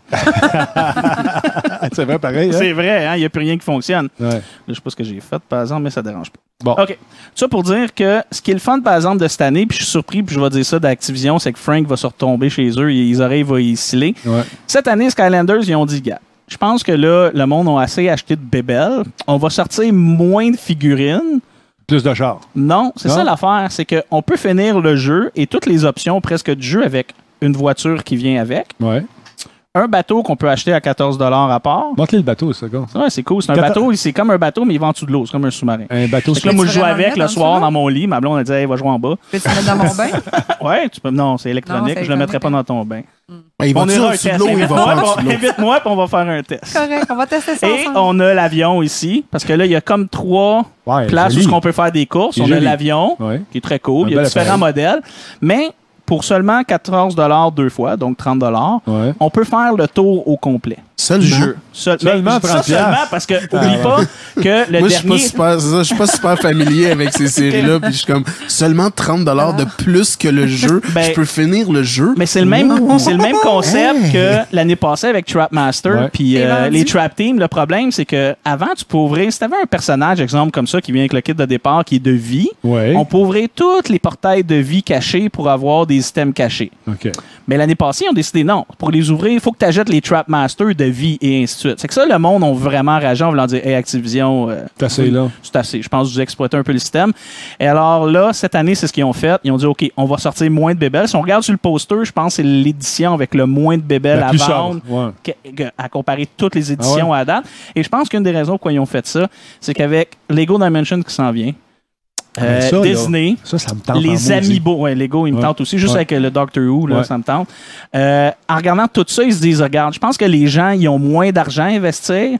S2: C'est vrai, pareil. Hein?
S3: C'est vrai, hein, il n'y a plus rien qui fonctionne.
S2: Ouais.
S3: Là, je sais pas ce que j'ai fait, par exemple, mais ça dérange pas.
S2: Bon.
S3: OK. Ça pour dire que ce qui est le fun, par exemple, de cette année, puis je suis surpris, puis je vais dire ça d'Activision, c'est que Frank va se retomber chez eux, les oreilles vont y sciller.
S2: Ouais.
S3: Cette année, Skylanders, ils ont dit, gars, je pense que là, le monde a assez acheté de bébelles. On va sortir moins de figurines.
S2: Plus de chars.
S3: Non, c'est
S2: Non?
S3: ça l'affaire. C'est qu'on peut finir le jeu et toutes les options presque du jeu avec une voiture qui vient avec,
S2: Ouais.
S3: un bateau qu'on peut acheter à quatorze dollars à part.
S2: Montre-les le bateau, ça, gars.
S3: Ouais, c'est cool. C'est un
S2: Quator-
S3: bateau, c'est comme un bateau, mais il va en dessous de l'eau. C'est comme un sous-marin.
S2: Un bateau
S3: Fait que là, moi, je joue
S4: vraiment
S3: avec
S4: mettre
S3: le
S4: en
S3: soir
S4: dessous,
S3: dans mon lit. Ma blonde a dit, hey, va jouer en bas.
S4: Peux-tu le mettre dans mon bain?
S3: Ouais, tu peux. Non, c'est électronique.
S4: Non, c'est
S3: je le mettrai pas
S4: électronique.
S3: dans ton bain.
S5: Ben, il va
S3: On
S5: dire
S3: ira
S5: en
S3: un
S5: dessous de
S3: test.
S5: l'eau, il va
S3: Invite-moi,
S5: pas en dessous
S3: puis
S5: de
S3: on-
S5: l'eau.
S3: invite-moi, puis on va faire un test.
S4: Correct, on va tester ça
S3: Et
S4: ensemble.
S3: on a l'avion ici, parce que là, il y a comme trois
S2: Ouais,
S3: places
S2: joli.
S3: où on peut faire des courses.
S2: C'est
S3: On a
S2: joli.
S3: l'avion,
S2: Ouais.
S3: qui est très cool.
S2: Un
S3: Il y a
S2: bel
S3: différents
S2: appareil.
S3: modèles. Mais pour seulement quatorze dollars deux fois, donc trente dollars,
S2: Ouais.
S3: on peut faire le tour au complet
S5: Seulement.
S3: du jeu. Seul-
S2: Seulement
S3: mais ça
S2: trente
S3: seulement
S2: piastres.
S3: parce que oublie pas que le
S5: Moi, je suis pas
S3: dernier...
S5: super, c'est ça, je suis pas super familier avec ces séries-là, puis je suis comme seulement trente dollars de plus que le jeu,
S3: Ben,
S5: je peux finir le jeu.
S3: Mais c'est le même, c'est le même concept que l'année passée avec Trapmaster
S2: Ouais.
S3: puis
S4: Et
S3: euh,
S4: vendu.
S3: les Trap Team. Le problème, c'est que avant, tu peux ouvrir. Si tu avais un personnage, exemple comme ça, qui vient avec le kit de départ, qui est de vie,
S2: Ouais.
S3: on peut ouvrir tous les portails de vie cachés pour avoir des items cachés.
S2: OK.
S3: Mais l'année passée, ils ont décidé non. Pour les ouvrir, il faut que tu achètes les Trapmaster de vie et ainsi de suite. C'est que ça, le monde ont vraiment ragé en voulant dire hey, Activision, euh,
S2: C'est assez, là.
S3: c'est assez. Je pense que vous exploitez un peu le système. Et alors là, cette année, c'est ce qu'ils ont fait. Ils ont dit OK, on va sortir moins de bébelles. Si on regarde sur le poster, je pense que c'est l'édition avec le moins de bébelles
S2: La
S3: à
S2: plus
S3: vendre.
S2: sobre, ouais.
S3: que- que- à comparer toutes les éditions
S2: Ah ouais?
S3: à date. Et je pense qu'une des raisons pourquoi ils ont fait ça, c'est qu'avec Lego Dimension qui s'en vient, euh,
S2: Ben ça, là,
S3: Disney,
S2: Ça, ça me tente en
S3: les
S2: maudit.
S3: Amiibo, ouais, Lego, ils me
S2: Ouais.
S3: tentent aussi, juste
S2: Ouais.
S3: avec le Doctor Who, là,
S2: Ouais.
S3: ça me tente. Euh, en regardant tout ça, ils se disent, regarde, je pense que les gens, ils ont moins d'argent à investir.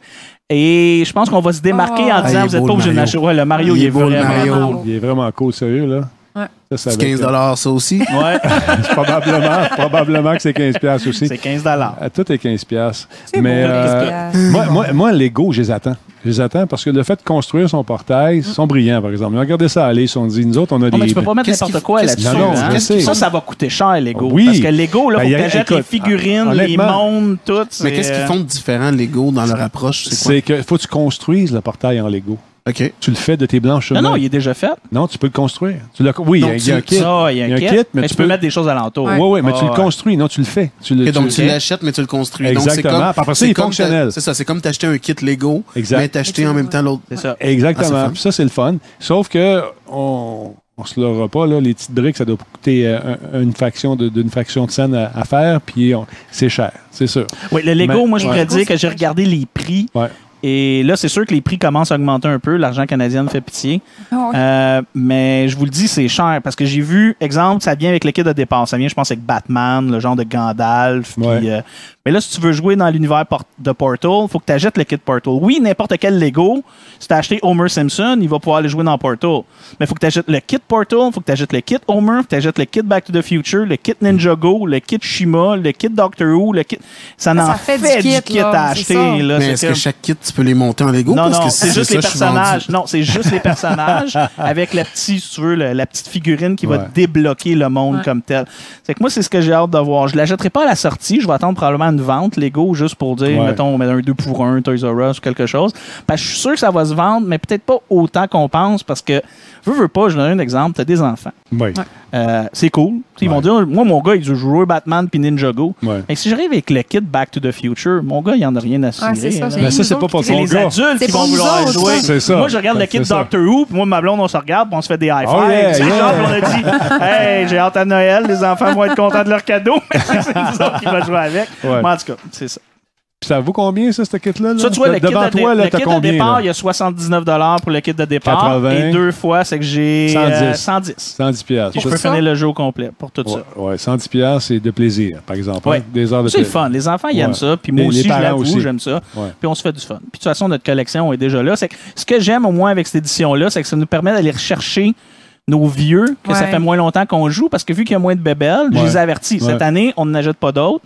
S3: Et je pense qu'on va se démarquer
S4: Oh.
S3: en
S5: Ah,
S3: disant,
S5: il est
S3: vous n'êtes
S5: beau,
S3: pas
S5: le
S3: obligé de
S5: Mario.
S3: l'acheter. Ouais, le Mario,
S5: Il
S3: il,
S5: est
S3: est
S5: beau, le
S3: vraiment
S5: Mario.
S3: cool.
S2: Il est vraiment cool, sérieux, là.
S4: Ouais.
S2: Ça, ça
S5: C'est
S2: avec-
S5: quinze dollars ça aussi.
S3: Ouais,
S2: probablement, probablement que c'est quinze piastres aussi.
S3: c'est quinze dollars.
S2: Euh, Tout est quinze piastres.
S4: C'est
S2: Mais
S4: beau,
S2: euh,
S4: quinze piastres.
S2: moi, moi, moi, Lego, je les attends. Je les attends parce que le fait de construire son portail, ils sont brillants, par exemple. Ils ont regardé ça aller, ils se sont dit, nous autres, on a
S3: Non, mais
S2: des...
S3: tu peux pas mettre
S5: Qu'est-ce
S3: n'importe
S5: qu'ils-
S3: quoi
S5: qu'est-ce
S3: là-dessus.
S2: qu'ils font?
S3: hein.
S2: Non, je sais.
S3: Ça, ça va coûter cher, Lego.
S2: Oui.
S3: Parce que Lego, là,
S2: Ben,
S3: faut
S2: y
S3: que
S2: a-
S3: tu achètes
S2: écoute,
S3: les figurines, les
S2: honnêtement,
S3: mondes, tout.
S5: Mais
S3: c'est,
S5: qu'est-ce qu'ils
S3: euh,
S5: font de différent, Lego, dans leur approche? C'est quoi?
S2: C'est que faut que tu construises le portail en Lego.
S5: OK.
S2: Tu le fais de tes blanches
S3: Non, non, il est déjà fait.
S2: Non, tu peux le construire. Tu l'as- oui, il y a-
S5: Donc,
S2: il y a un
S5: tu-
S2: kit.
S3: Ça, il y a un kit. mais, tu peux mettre des choses alentour.
S2: Oui, oui, mais tu le
S3: Ouais.
S2: construis. Non, tu le fais. Tu le,
S5: Ok, donc
S2: tu-
S5: tu l'achètes, mais tu le construis. Donc, c'est
S2: Exactement.
S5: comme-
S2: Après ça,
S5: c'est
S2: il est
S5: comme
S2: fonctionnel.
S5: t'a- C'est ça, c'est comme t'acheter un kit Lego,
S2: Exact.
S5: mais t'acheter en même temps l'autre.
S3: C'est ça.
S5: Ah, c'est
S2: Exactement.
S5: fun.
S2: Puis ça, c'est le fun. Sauf que on on se l'aura pas, là, les petites briques, ça doit coûter euh, un- une fraction de, d'une fraction de scène à, à faire, puis on- c'est cher, c'est sûr.
S3: Oui, le Lego,
S2: Mais-
S3: moi, je
S2: Ouais.
S3: pourrais dire que j'ai regardé les prix.
S2: Ouais.
S3: Et là, c'est sûr que les prix commencent à augmenter un peu. L'argent canadien me fait pitié.
S4: Ah ouais.
S3: Euh, mais je vous le dis, c'est cher. Parce que j'ai vu, exemple, ça vient avec le kit de départ. Ça vient, je pense, avec Batman, le genre de Gandalf. puis,
S2: Ouais.
S3: euh, mais là, si tu veux jouer dans l'univers por- de Portal, il faut que tu achètes le kit Portal. Oui, n'importe quel Lego, si tu as acheté Homer Simpson, il va pouvoir aller jouer dans Portal. Mais il faut que tu achètes le kit Portal, il faut que tu achètes le kit Homer, il faut que tu achètes le kit Back to the Future, le kit Ninjago, le kit Shima, le kit Doctor Who, le kit. Ça
S4: Ça
S3: en
S4: fait
S3: fait,
S4: du
S3: du
S4: kit,
S3: kit,
S4: là,
S3: à
S4: c'est
S3: acheter.
S4: ça.
S3: Là,
S5: Mais
S3: c'est
S5: est-ce
S3: que-
S5: que chaque kit, tu peux les monter en Lego?
S3: non,
S5: Parce
S3: non,
S5: que
S3: c'est
S5: si
S3: juste
S5: ça,
S3: les
S5: je suis vendu.
S3: personnages. Non, c'est juste les personnages avec la petite, si tu veux, le- la petite figurine qui
S2: Ouais.
S3: va débloquer le monde
S4: Ouais.
S3: comme tel. C'est que moi, c'est ce que j'ai hâte de voir. Je l'achèterai pas à la sortie. Je vais attendre probablement une vente Lego juste pour dire,
S2: Ouais.
S3: mettons, on met un deux pour un, Toys R Us ou quelque chose. Parce que je suis sûr que ça va se vendre, mais peut-être pas autant qu'on pense parce que, veux, veux pas, je donne un exemple. Tu as des enfants.
S2: Oui.
S3: Euh, c'est cool. T'sais, Ils
S2: Ouais.
S3: vont dire, moi, mon gars, il veut jouer Batman puis Ninjago.
S2: Ouais.
S3: Et si j'arrive avec le kit Back to the Future, mon gars, il en a rien à cirer.
S4: Ah, c'est ça,
S3: là.
S4: c'est
S2: Mais ça,
S4: nous
S2: c'est pas
S4: autres
S2: pour
S4: qui-
S3: C'est
S2: ton
S3: les
S2: gars.
S3: adultes
S4: C'est
S3: qui
S4: pour
S3: vont
S4: nous
S3: vouloir
S4: autres,
S3: jouer.
S4: ça.
S2: C'est ça.
S3: Moi, je regarde le kit
S2: C'est ça.
S3: Doctor Who, puis moi, ma blonde, on se regarde, puis on se fait des high fives.
S2: Oh yeah,
S3: c'est
S2: yeah.
S3: genre, puis on a dit, hey, j'ai hâte à Noël, les enfants vont être contents de leur cadeau. c'est nous autres qui va jouer avec.
S2: Ouais.
S3: Mais en tout cas, c'est ça.
S2: Puis ça vaut combien, ça, ce kit-là? là?
S3: Ça, tu vois, le kit,
S2: Devant
S3: de, dé-
S2: toi, là,
S3: le
S2: t'as
S3: kit
S2: combien?
S3: de départ,
S2: là?
S3: il y a soixante-dix-neuf dollars pour le kit de départ.
S2: quatre-vingts.
S3: Et deux fois, c'est que j'ai
S2: cent dix.
S3: euh, cent dix.
S2: cent dix piastres.
S3: Puis je peux
S4: ça?
S3: finir le jeu au complet pour tout ça.
S2: Ouais, ouais, cent dix piastres, c'est de plaisir, par exemple.
S3: Ouais.
S2: hein? Des heures de
S3: C'est le
S2: plaisir.
S3: fun. Les enfants, ils aiment
S2: Ouais.
S3: ça. Puis moi
S2: Les-
S3: aussi,
S2: les
S3: je
S2: parents
S3: l'avoue,
S2: aussi.
S3: j'aime ça.
S2: Ouais.
S3: Puis on se fait du fun. Puis de toute façon, notre collection est déjà là. C'est que ce que j'aime au moins avec cette édition-là, c'est que ça nous permet d'aller rechercher nos vieux, que ça
S4: Ouais.
S3: fait moins longtemps qu'on joue, parce que vu qu'il y a moins de bébelles, je
S2: Ouais.
S3: les ai avertis. Cette
S2: Ouais.
S3: année, on n'achète pas d'autres.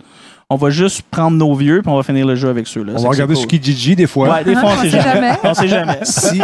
S3: On va juste prendre nos vieux puis on va finir le jeu avec ceux-là.
S2: On
S3: C'est
S2: va
S3: que
S2: regarder
S3: c'est
S2: ce
S3: cool.
S2: Kijiji des fois.
S3: Ouais, des fois, on sait jamais. On sait jamais.
S5: Si,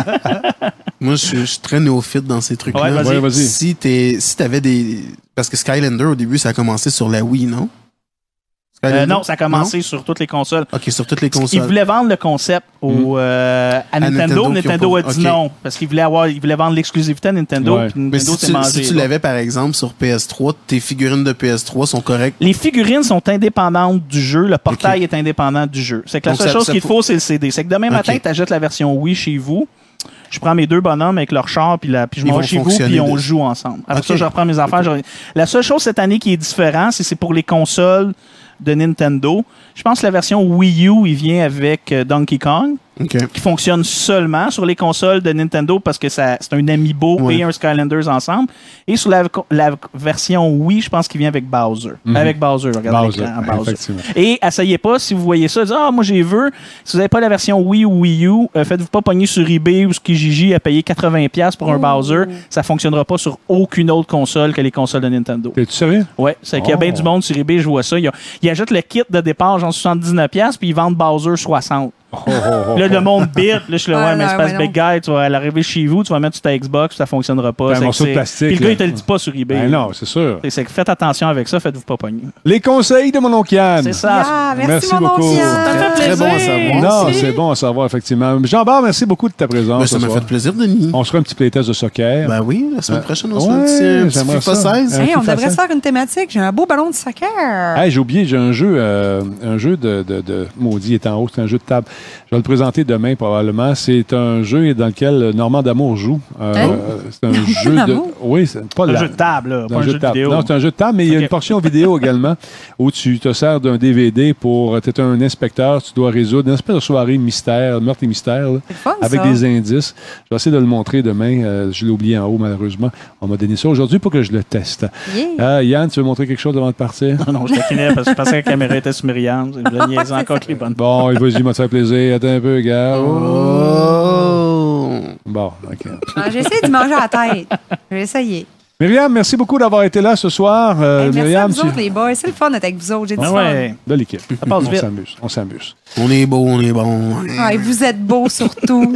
S5: moi, je suis- je suis très néophyte dans ces trucs-là.
S3: Ouais, vas-y.
S2: Ouais, vas-y.
S5: Si t'es, si t'avais des, parce que Skylander au début, ça a commencé sur la Wii, non?
S3: Euh,
S5: Skylander?
S3: non, ça a commencé sur toutes les consoles.
S5: Ok, sur toutes les
S3: Ils
S5: consoles.
S3: voulaient vendre le concept au, euh, à, Nintendo.
S5: Nintendo,
S3: Nintendo,
S5: qui ont
S3: a
S5: pas-
S3: dit
S5: ok.
S3: non. Parce qu'ils voulaient, avoir, ils voulaient vendre l'exclusivité à Nintendo.
S2: Ouais.
S3: Puis
S5: Mais
S3: Nintendo
S5: si
S3: s'est
S5: tu,
S3: mangé.
S5: si tu
S3: là.
S5: l'avais, par exemple, sur P S trois, tes figurines de P S trois sont correctes.
S3: Les figurines sont indépendantes du jeu. Le portail est indépendant du jeu. C'est que la
S5: Donc,
S3: seule
S5: ça-
S3: chose
S5: ça
S3: qu'il te
S5: faut-
S3: faut, c'est le C D. C'est que demain
S5: Ok.
S3: matin, tu achètes la version Wii chez vous. Je prends mes deux bonhommes avec leur char, puis, la, puis je
S5: Ils
S3: m'en
S5: vont
S3: vais chez vous,
S5: fonctionner
S3: puis on
S5: de-
S3: joue ensemble. Après
S5: Ok.
S3: ça, je reprends mes affaires. je- La seule chose cette année qui est différente, c'est c'est pour les consoles de Nintendo. Je pense que la version Wii U, il vient avec euh, Donkey Kong,
S5: Ok.
S3: qui fonctionne seulement sur les consoles de Nintendo parce que ça, c'est un Amiibo
S5: Ouais.
S3: et un Skylanders ensemble. Et sur la, la version Wii, je pense qu'il vient avec Bowser.
S2: Mhm.
S3: Avec Bowser, regardez
S2: Bowser,
S3: l'écran, Bowser.
S2: effectivement.
S3: Et essayez pas, si vous voyez ça, dites, ah, moi j'ai vu. Si vous n'avez pas la version Wii ou Wii U, euh, faites-vous pas pogner sur eBay ou sur Kijiji à payer quatre-vingts dollars pour un Bowser. Ça fonctionnera pas sur aucune autre console que les consoles de Nintendo.
S2: T'es-tu sérieux?
S3: Ouais, c'est qu'il y a
S2: Oh.
S3: bien du monde sur eBay, je vois ça. Ils, ils achètent le kit de départ, genre soixante-dix-neuf dollars, puis ils vendent Bowser soixante.
S2: Oh, oh, oh,
S3: Là,
S2: oh.
S3: le monde bite. Là, je suis là,
S4: Ah,
S3: ouais, mais
S4: là,
S3: c'est parce
S4: ouais,
S3: que Big Guy, tu vas l'arriver chez vous, tu vas mettre sur ta Xbox, ça fonctionnera pas.
S2: Ben, un
S3: C'est que
S2: morceau de
S3: c'est-
S2: plastique,
S3: Puis le gars,
S2: là.
S3: il te le dit pas sur eBay.
S2: Ben non, c'est sûr.
S3: C'est- C'est que faites attention avec ça, faites-vous pas pogner.
S2: Les conseils de mon oncle Yann.
S3: C'est ça.
S4: Ah, merci,
S2: Merci
S4: mon
S2: beaucoup.
S4: oncle Yann.
S3: Ça fait
S5: Très
S3: plaisir.
S5: bon à savoir.
S2: Non,
S3: Merci.
S2: c'est bon à savoir, effectivement. Jean-Bart, merci beaucoup de ta présence.
S5: Ben,
S2: ce
S5: ça m'a
S2: soir.
S5: fait plaisir, Denis.
S2: On se fera un petit playtest de soccer.
S5: Ben oui, la semaine prochaine, on se
S2: Ouais,
S5: fait un petit, un
S2: j'aimerais
S5: petit FIFA
S2: ça.
S5: seize.
S2: Un
S4: Hey, on
S2: FIFA
S4: devrait
S2: seize.
S4: se faire une thématique. J'ai un beau ballon de soccer.
S2: Hey, j'ai oublié, j'ai un jeu, euh, un jeu de, de, de maudit, il est en haut, c'est un jeu de table. Je vais le présenter demain probablement. C'est un jeu dans lequel Normand D'Amour joue. Euh,
S4: Hein?
S2: euh, c'est un jeu de.
S4: D'Amour?
S2: Oui, c'est pas
S3: Un
S2: la-
S3: jeu de table, là,
S2: c'est
S3: pas un jeu de
S2: table.
S3: vidéo.
S2: Non, c'est un jeu de table, mais il y a
S3: Ok.
S2: une portion vidéo également où tu te sers d'un D V D pour. Tu es un inspecteur, tu dois résoudre une espèce de soirée mystère, meurtre et mystère, là,
S4: C'est le fun,
S2: avec
S4: ça.
S2: des indices. Je vais essayer de le montrer demain. Euh, je l'ai oublié en haut, malheureusement. On m'a donné ça aujourd'hui pour que je le teste.
S4: Yeah.
S2: Ah, Yann, tu veux montrer quelque chose avant de partir?
S3: Non, non, je taquinais parce que je pensais que la caméra était sur Myriam. Je le niaisais encore avec les bonnes.
S2: Bon, vas-y, m'a fait plaisir. Attends un peu, gars.
S5: Oh!
S2: Bon, OK.
S4: Ah, j'ai essayé de manger à la tête. J'ai essayé.
S2: Myriam, merci beaucoup d'avoir été là ce soir. Euh,
S4: Hey, merci
S2: Myriam,
S4: à vous
S2: tu...
S4: autres, les boys. C'est le fun d'être avec vous autres. J'ai du
S3: Ah
S4: fun.
S3: ouais.
S2: de l'équipe.
S3: Ça passe
S2: On
S3: vite.
S2: s'amuse. On s'amuse.
S5: On est beau, on est bon.
S4: Ah, et vous êtes beaux surtout.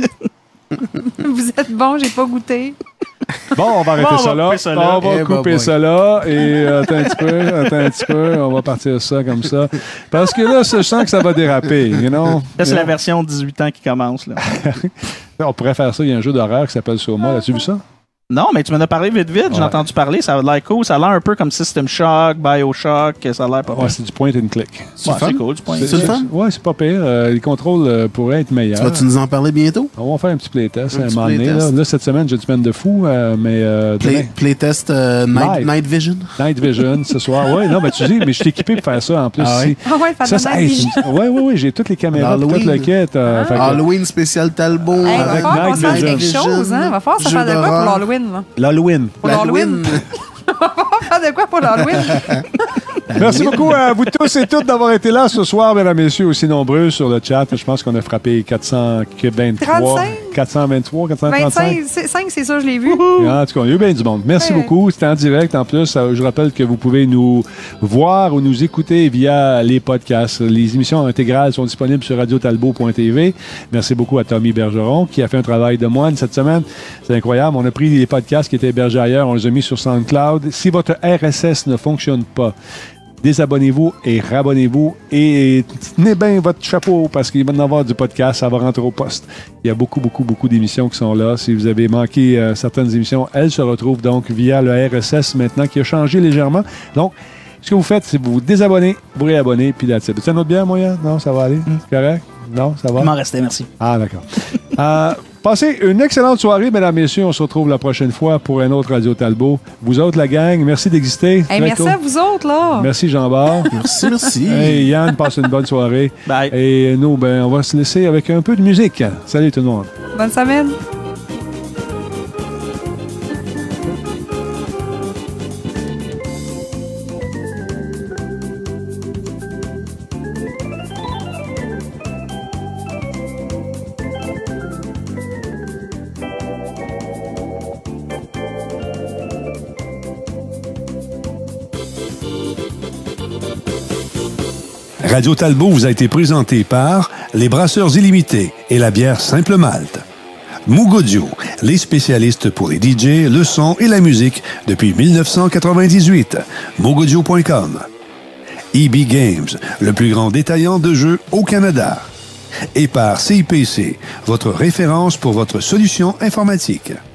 S4: Vous êtes bons, j'ai pas goûté.
S2: Bon, on va arrêter
S3: Bon, on va
S2: ça, là.
S3: couper ça là.
S2: On va
S5: Eh,
S2: couper
S5: bye-bye.
S2: ça là. Et euh, attends un petit peu, attends un petit peu. On va partir ça comme ça. Parce que là, je sens que ça va déraper, you know?
S3: Là, c'est
S2: You
S3: la
S2: know?
S3: version dix-huit ans qui commence. Là.
S2: On pourrait faire ça. Il y a un jeu d'horreur qui s'appelle Soma. As-tu vu ça?
S3: Non, mais tu m'en as parlé vite, vite. J'ai
S2: Ouais.
S3: entendu parler. Ça a l'air cool. Ça a l'air un peu comme System Shock, Bioshock. Ça a l'air pas
S2: Ouais,
S3: mal.
S2: c'est du point and click.
S5: C'est
S3: Ouais,
S5: fun?
S3: c'est cool, du point.
S5: C'est le fun?
S2: Ouais, c'est pas pire. Euh, les contrôles euh, pourraient être meilleurs.
S5: Tu vas-tu nous en parler bientôt?
S2: On va faire un petit playtest
S5: Un
S2: à un
S5: petit
S2: moment donné.
S5: playtest.
S2: Là. Là, cette semaine, j'ai une semaine de fou, euh, mais euh,
S5: Play,
S2: demain,
S5: playtest euh, Night,
S2: Live.
S5: Night Vision?
S2: Night Vision ce soir. Oui, non, mais tu dis, mais je suis équipé pour faire ça en plus.
S5: Ah ouais?
S2: ici.
S4: Ah ouais, pas
S2: Ça,
S4: de
S2: ça,
S4: mal
S2: hey,
S4: vision.
S2: c'est- ouais, ouais, ouais, j'ai toutes les caméras, tout
S5: Halloween.
S2: le kit. euh, fait que-
S5: Halloween spécial Talbot.
S4: Hey, va
S2: Avec
S4: falloir qu'on
S2: Night
S4: se fasse
S2: Vision.
S4: quelque chose, hein? Va falloir se
S5: Jeu
S4: faire de quoi pour
S5: d'horreur.
S4: l'Halloween, là?
S2: L'Halloween.
S4: Pour l'Halloween. Va falloir faire de quoi pour l'Halloween?
S2: Merci beaucoup à vous tous et toutes d'avoir été là ce soir, mesdames et messieurs, aussi nombreux sur le chat. Je pense qu'on a frappé quatre cent vingt-trois.
S4: trente-cinq?
S2: quatre cent vingt-trois, quatre cent trente-cinq.
S4: vingt-cinq, cinq, c'est ça, je l'ai vu.
S2: En tout cas, il y a eu bien du monde. Merci
S4: Ouais.
S2: beaucoup. C'était en direct en plus. Euh, Je rappelle que vous pouvez nous voir ou nous écouter via les podcasts. Les émissions intégrales sont disponibles sur radio talbot point t v. Merci beaucoup à Tommy Bergeron qui a fait un travail de moine cette semaine. C'est incroyable. On a pris les podcasts qui étaient hébergés ailleurs, on les a mis sur SoundCloud. Si votre R S S ne fonctionne pas, désabonnez-vous et rabonnez-vous et tenez bien votre chapeau parce qu'il va y en avoir du podcast, ça va rentrer au poste. Il y a beaucoup, beaucoup, beaucoup d'émissions qui sont là. Si vous avez manqué euh, certaines émissions, elles se retrouvent donc via le R S S maintenant qui a changé légèrement. Donc, ce que vous faites, c'est vous vous désabonnez, vous réabonnez, puis là, c'est une autre bière, moyen? Non, ça va aller? C'est correct? Non, ça va?
S3: Il m'en restait, merci.
S2: Ah, d'accord. euh, passez une excellente soirée, mesdames, messieurs. On se retrouve la prochaine fois pour un autre Radio Talbot. Vous autres, la gang, merci d'exister.
S4: Hey,
S2: Très
S4: merci
S2: cool.
S4: à vous autres, là.
S2: Merci, Jean-Bart.
S5: Merci, merci.
S2: Hey, Yann, passe une bonne soirée.
S3: Bye.
S2: Et nous, ben, on va se laisser avec un peu de musique. Salut tout le monde.
S4: Bonne semaine.
S1: Radio Talbot vous a été présenté par les Brasseurs Illimités et la bière Simple Malte. Moog Audio, les spécialistes pour les D J, le son et la musique depuis dix-neuf cent quatre-vingt-dix-huit. moog audio point com. E B Games, le plus grand détaillant de jeux au Canada. Et par C I P C, votre référence pour votre solution informatique.